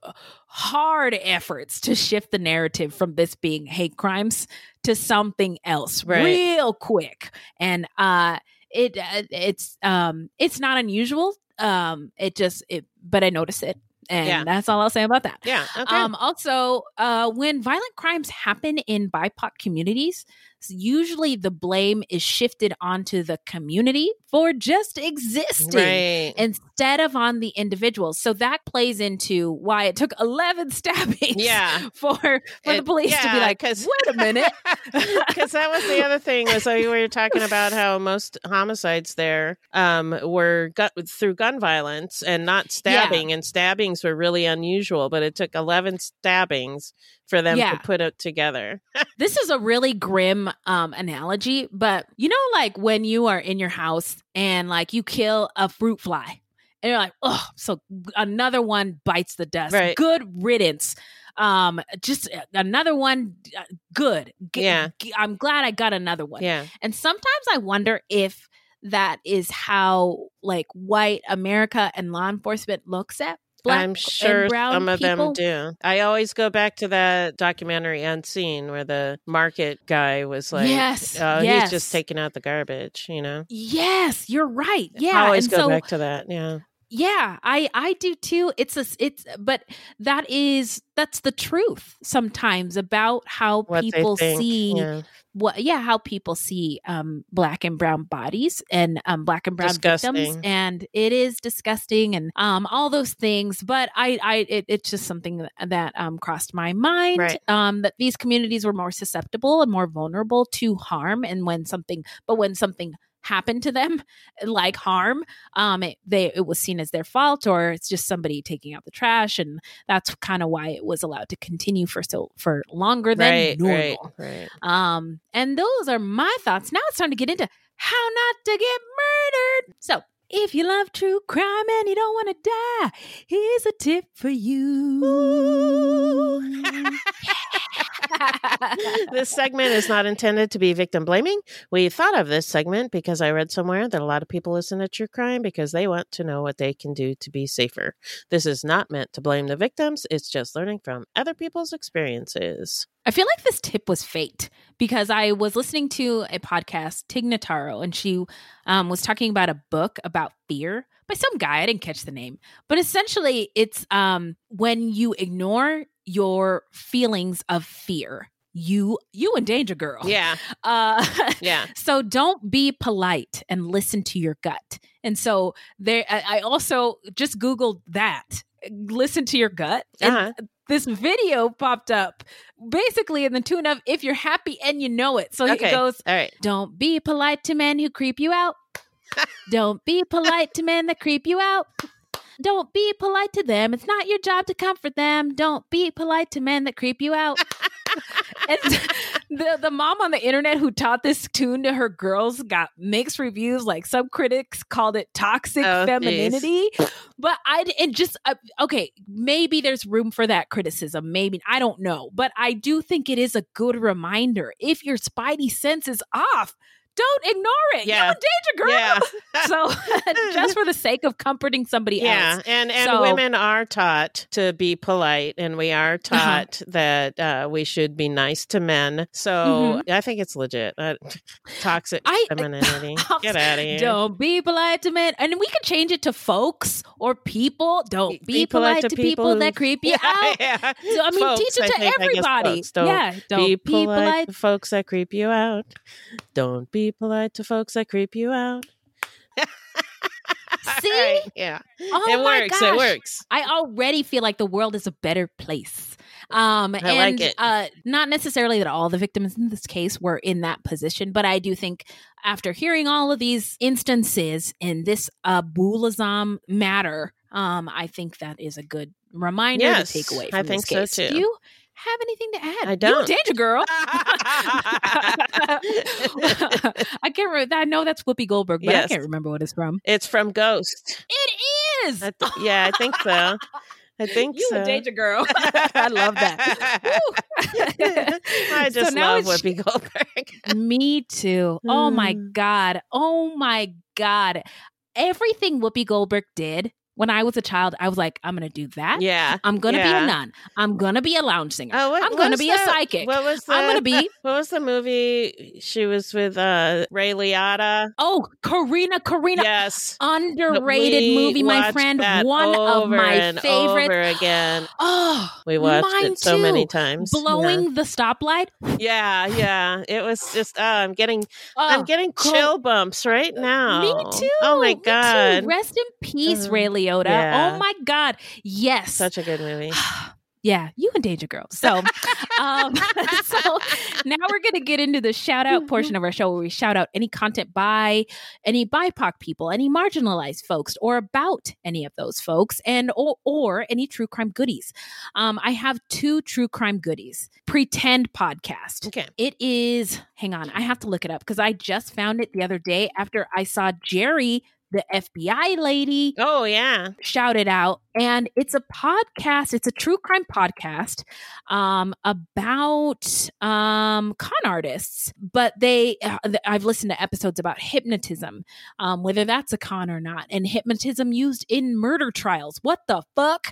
hard efforts to shift the narrative from this being hate crimes to something else Right. real quick. And uh, it uh, it's um it's not unusual. Um, it just it, but I noticed it, and Yeah. that's all I'll say about that. yeah. Okay. Um, also, uh, when violent crimes happen in B I P O C communities, usually the blame is shifted onto the community for just existing right. instead of on the individuals. So that plays into why it took eleven stabbings Yeah. for for the It- police to be yeah, like, 'cause- wait a minute. Because that was the other thing was like we were talking about how most homicides there um, were gu- through gun violence and not stabbing, and stabbings were really unusual. But it took eleven stabbings for them Yeah. to put it together. This is a really grim um, analogy, but you know, like when you are in your house and like you kill a fruit fly and you're like, oh, so another one bites the dust. Right. Good riddance. Um, just another one. uh, Good. G- Yeah. g- I'm glad I got another one. Yeah, And sometimes I wonder if that is how like white America and law enforcement looks at Black I'm sure and brown some of people. them do. I always go back to that documentary Unseen where the market guy was like, Yes, oh, yes. he's just taking out the garbage, you know? Yes, you're right. I Yeah. always and go so back to that. Yeah. yeah, I I do too. It's a it's but that is that's the truth sometimes about how What people they think. see Yeah. what yeah, how people see um Black and brown bodies and um Black and brown victims, Disgusting. and it is disgusting and um all those things. But I I it, it's just something that, that um crossed my mind. Right. Um, that these communities were more susceptible and more vulnerable to harm, and when something but when something happened to them like harm, um it, they it was seen as their fault, or it's just somebody taking out the trash, and that's kind of why it was allowed to continue for so for longer than Right, normal. right, right. Um, and those are my thoughts. Now it's time to get into how not to get murdered. So if you love true crime and you don't want to die, here's a tip for you. This segment is not intended to be victim blaming. We thought of this segment because I read somewhere that a lot of people listen to true crime because they want to know what they can do to be safer. This is not meant to blame the victims. It's just learning from other people's experiences. I feel like this tip was faked because I was listening to a podcast, Tig Notaro, and she um, was talking about a book about fear by some guy. I didn't catch the name. But essentially, it's um, when you ignore your feelings of fear, you you endanger, girl. Yeah. Uh, yeah. So don't be polite and listen to your gut. And so there, I I also just Googled that. Listen to your gut. And Uh-huh. this video popped up basically in the tune of if you're happy and you know it. So Okay. it goes, All right. don't be polite to men who creep you out. Don't be polite to men that creep you out. Don't be polite to them. It's not your job to comfort them. Don't be polite to men that creep you out. And the the mom on the internet who taught this tune to her girls got mixed reviews. Like some critics called it toxic Oh, femininity. But I and just uh, okay, maybe there's room for that criticism. Maybe I don't know, but I do think it is a good reminder. If your spidey sense is off, don't ignore it. Yeah. You're in danger, girl. Yeah. So just for the sake of comforting somebody Yeah, else. and and So- women are taught to be polite, and we are taught that uh, we should be nice to men. So I think it's legit. Uh, toxic I- femininity. Get out of here. Don't be polite to men. And we could change it to folks or people. Don't be, polite, to people, who- that creep you Yeah, out. yeah. So, I mean, Folks, teach it I to think, I guess everybody. folks. Don't yeah. Don't be be polite, polite. to folks that creep you out. Don't be polite to folks that creep you out. See? Right, yeah. Oh it my works. gosh. It works. I already feel like the world is a better place. Um, I and like it. Uh, not necessarily that all the victims in this case were in that position, but I do think after hearing all of these instances in this Abu Lazam matter, um, I think that is a good reminder Yes, to take away from I this think so, case. too. Do you have anything to add? I don't. You danger, girl. I can't remember. I know that's Whoopi Goldberg, but Yes. I can't remember what it's from. It's from Ghost. It is. I th- yeah, I think so. I think You so. a danger girl. I love that. Woo. I just So now love it's- Whoopi Goldberg. Me too. Oh my Mm. God. Oh my God. Everything Whoopi Goldberg did when I was a child, I was like, I'm going to do that. Yeah. I'm going to yeah. be a nun. I'm going to be a lounge singer. Oh, what, I'm what going to was be that? a psychic. What was the, I'm going to be, What was the movie she was with? Uh, Ray Liotta. oh, Karina, Karina. Yes. Underrated We movie, my watched friend. that One of over my and favorites. Over again. Oh, We watched mine it so too. many times. Blowing the stoplight. Yeah, yeah. It was just. Uh, I'm getting. Oh, I'm getting girl. chill bumps right now. Me too. Oh my Me god. too. Rest in peace, Uh, Ray Liotta. yeah. Oh my God. Yes. Such a good movie. Yeah, you and Danger Girl. So, um, so now we're going to get into the shout out portion of our show where we shout out any content by any B I P O C people, any marginalized folks, or about any of those folks, and or, or any true crime goodies. Um, I have two true crime goodies. Pretend podcast. Okay. It is, hang on, I have to look it up because I just found it the other day after I saw Jerry, the F B I lady, Oh yeah. shout it out. And it's a podcast. It's a true crime podcast um, about um, con artists. But they, uh, th- I've listened to episodes about hypnotism, um, whether that's a con or not, and hypnotism used in murder trials. What the fuck?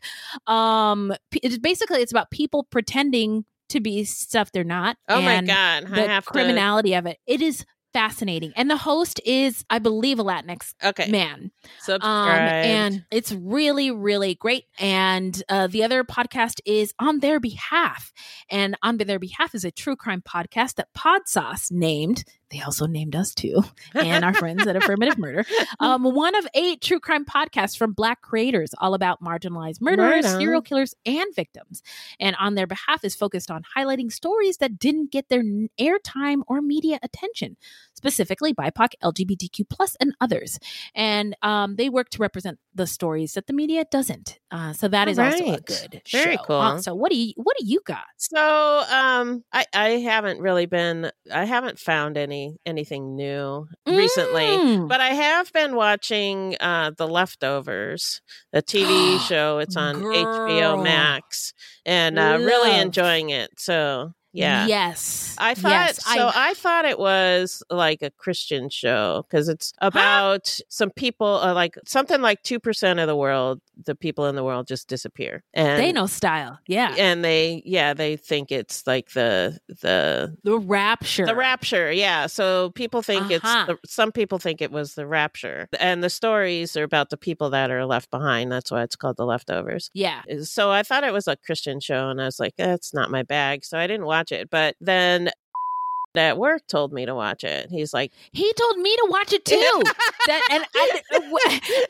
Um, p- it's basically, it's about people pretending to be stuff they're not. Oh my and god. I the have to. criminality of it. It is fascinating. And the host is, I believe, a Latinx Okay. man. Subscribe. Um, and it's really, really great. And uh, the other podcast is On Their Behalf. And On Their Behalf is a true crime podcast that Podsauce named. They also named us too, and our friends at Affirmative Murder. Um, one of eight true crime podcasts from Black creators, all about marginalized murderers, Right on. serial killers, and victims. And On Their Behalf is focused on highlighting stories that didn't get their n- airtime or media attention, specifically B I P O C, L G B T Q plus, and others. And um, they work to represent the stories that the media doesn't. Uh, so that is All also a right. good Very show. cool. Uh, so what do you what do you got? So um, I I haven't really been I haven't found any anything new recently, Mm. but I have been watching uh, The Leftovers, the T V show. It's on H B O Girl. Max, and uh, really Love. enjoying it. So. Yeah. Yes. I thought yes, so. I, I thought it was like a Christian show because it's about huh? some people, uh, like something like two percent of the world, the people in the world just disappear, and they know style. Yeah, and they, yeah, they think it's like the the the rapture, the rapture. Yeah, so people think uh-huh. it's the, some people think it was the rapture, and the stories are about the people that are left behind. That's why it's called The Leftovers. Yeah. So I thought it was a Christian show, and I was like, that's not my bag, so I didn't watch it. But then at work told me to watch it. He's like, he told me to watch it too. that, and, I,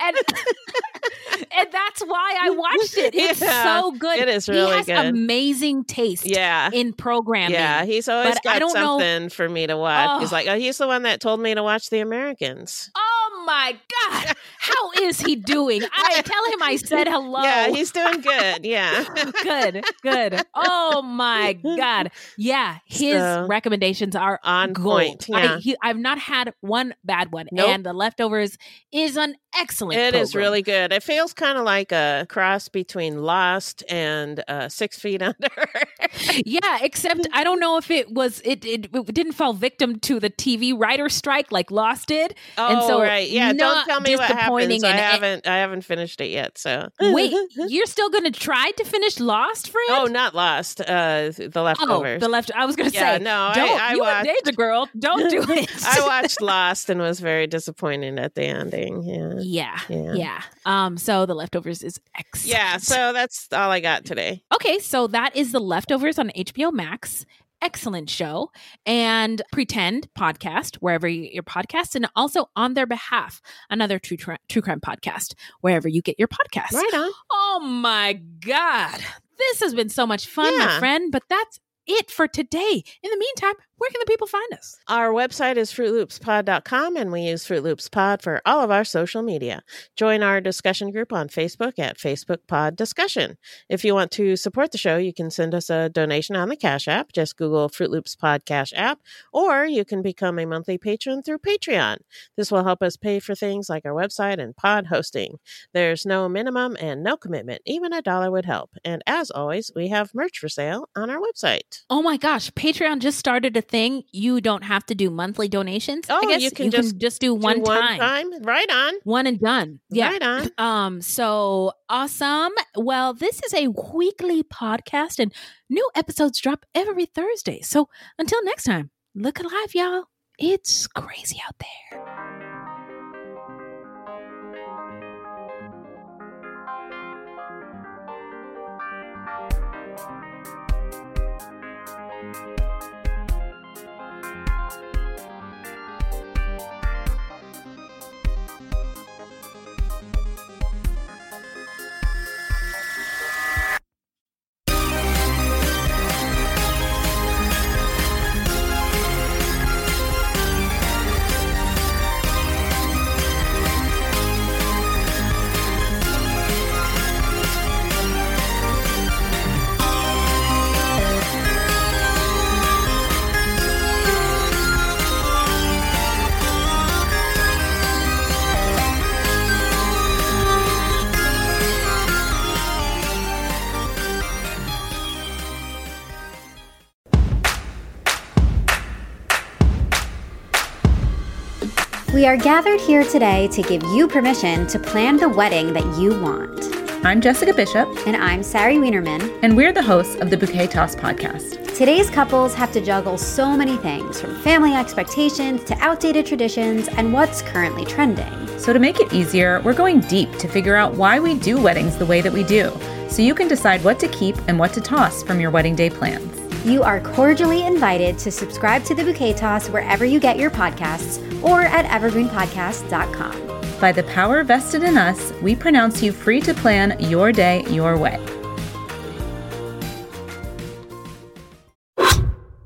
and and that's why I watched it. It's yeah, so good. It is really he has good. Amazing taste. Yeah. in programming. Yeah, he's always but got I don't something know. for me to watch. Oh. He's like, oh, he's the one that told me to watch The Americans. Oh my God, how is he doing? I tell him I said hello. Yeah, he's doing good. Yeah, good, good. Oh my God, yeah, his So, recommendations are on gold. point. Yeah. I, he, I've not had one bad one, Nope. and The Leftovers is an excellent. It is program. really good. It feels kind of like a cross between Lost and uh, Six Feet Under. Yeah, except I don't know if it was it, it. It didn't fall victim to the T V writer strike like Lost did. Oh, and so right. Yeah, don't not tell me what disappointing happens. I and- haven't. I haven't finished it yet. So Wait, you're still going to try to finish Lost, friend? Oh, not Lost. Uh, the Oh, Leftovers. the left. I was going to Yeah, say, no, I- don't. I you watched- a Deja girl. Don't do it. I watched Lost and was very disappointed at the ending. Yeah. Yeah, Yeah. yeah. Um. So The Leftovers is excellent. Yeah. So that's all I got today. Okay, so that is The Leftovers on H B O Max. Excellent show. And Pretend podcast, wherever you get your podcasts, and also On Their Behalf, another true, tri- true crime podcast, wherever you get your podcasts. Right on. Oh my God. This has been so much fun, Yeah. my friend, but that's it for today. In the meantime, where can the people find us? Our website is fruit loops pod dot com, and we use Fruit Loops Pod for all of our social media. Join our discussion group on Facebook at Facebook Pod Discussion. If you want to support the show, you can send us a donation on the Cash App. Just Google Fruit Loops Pod Cash App, or you can become a monthly patron through Patreon. This will help us pay for things like our website and pod hosting. There's no minimum and no commitment. Even a dollar would help. And as always, we have merch for sale on our website. Oh my gosh, Patreon just started a thing. You don't have to do monthly donations. Oh, I guess you can just just do one Do one time. time. Right on. One and done. Yeah. Right on. Um, so awesome. Well, this is a weekly podcast and new episodes drop every Thursday. So until next time, look alive, y'all. It's crazy out there. We are gathered here today to give you permission to plan the wedding that you want. I'm Jessica Bishop. And I'm Sari Wienerman. And we're the hosts of the Bouquet Toss podcast. Today's couples have to juggle so many things, from family expectations to outdated traditions and what's currently trending. So to make it easier, we're going deep to figure out why we do weddings the way that we do, so you can decide what to keep and what to toss from your wedding day plans. You are cordially invited to subscribe to the Bouquet Toss wherever you get your podcasts or at evergreen podcast dot com. By the power vested in us, we pronounce you free to plan your day your way.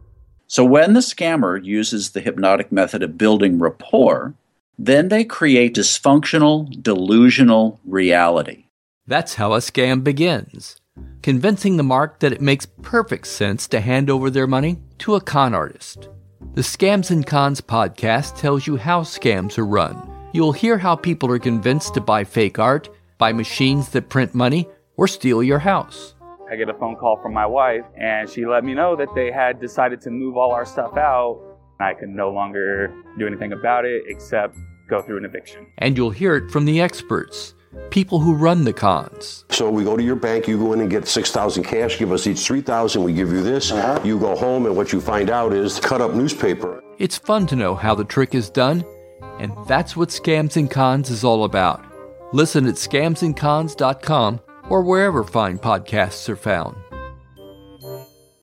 So when the scammer uses the hypnotic method of building rapport, then they create dysfunctional, delusional reality. That's how a scam begins, convincing the mark that it makes perfect sense to hand over their money to a con artist. The Scams and Cons podcast tells you how scams are run. You'll hear how people are convinced to buy fake art, buy machines that print money, or steal your house. I get a phone call from my wife, and she let me know that they had decided to move all our stuff out. I could no longer do anything about it except go through an eviction. And you'll hear it from the experts, people who run the cons. So we go to your bank, you go in and get six thousand cash, give us each three thousand, we give you this. Uh-huh. You go home, and what you find out is cut up newspaper. It's fun to know how the trick is done, and that's what Scams and Cons is all about. Listen at scams and cons dot com or wherever fine podcasts are found.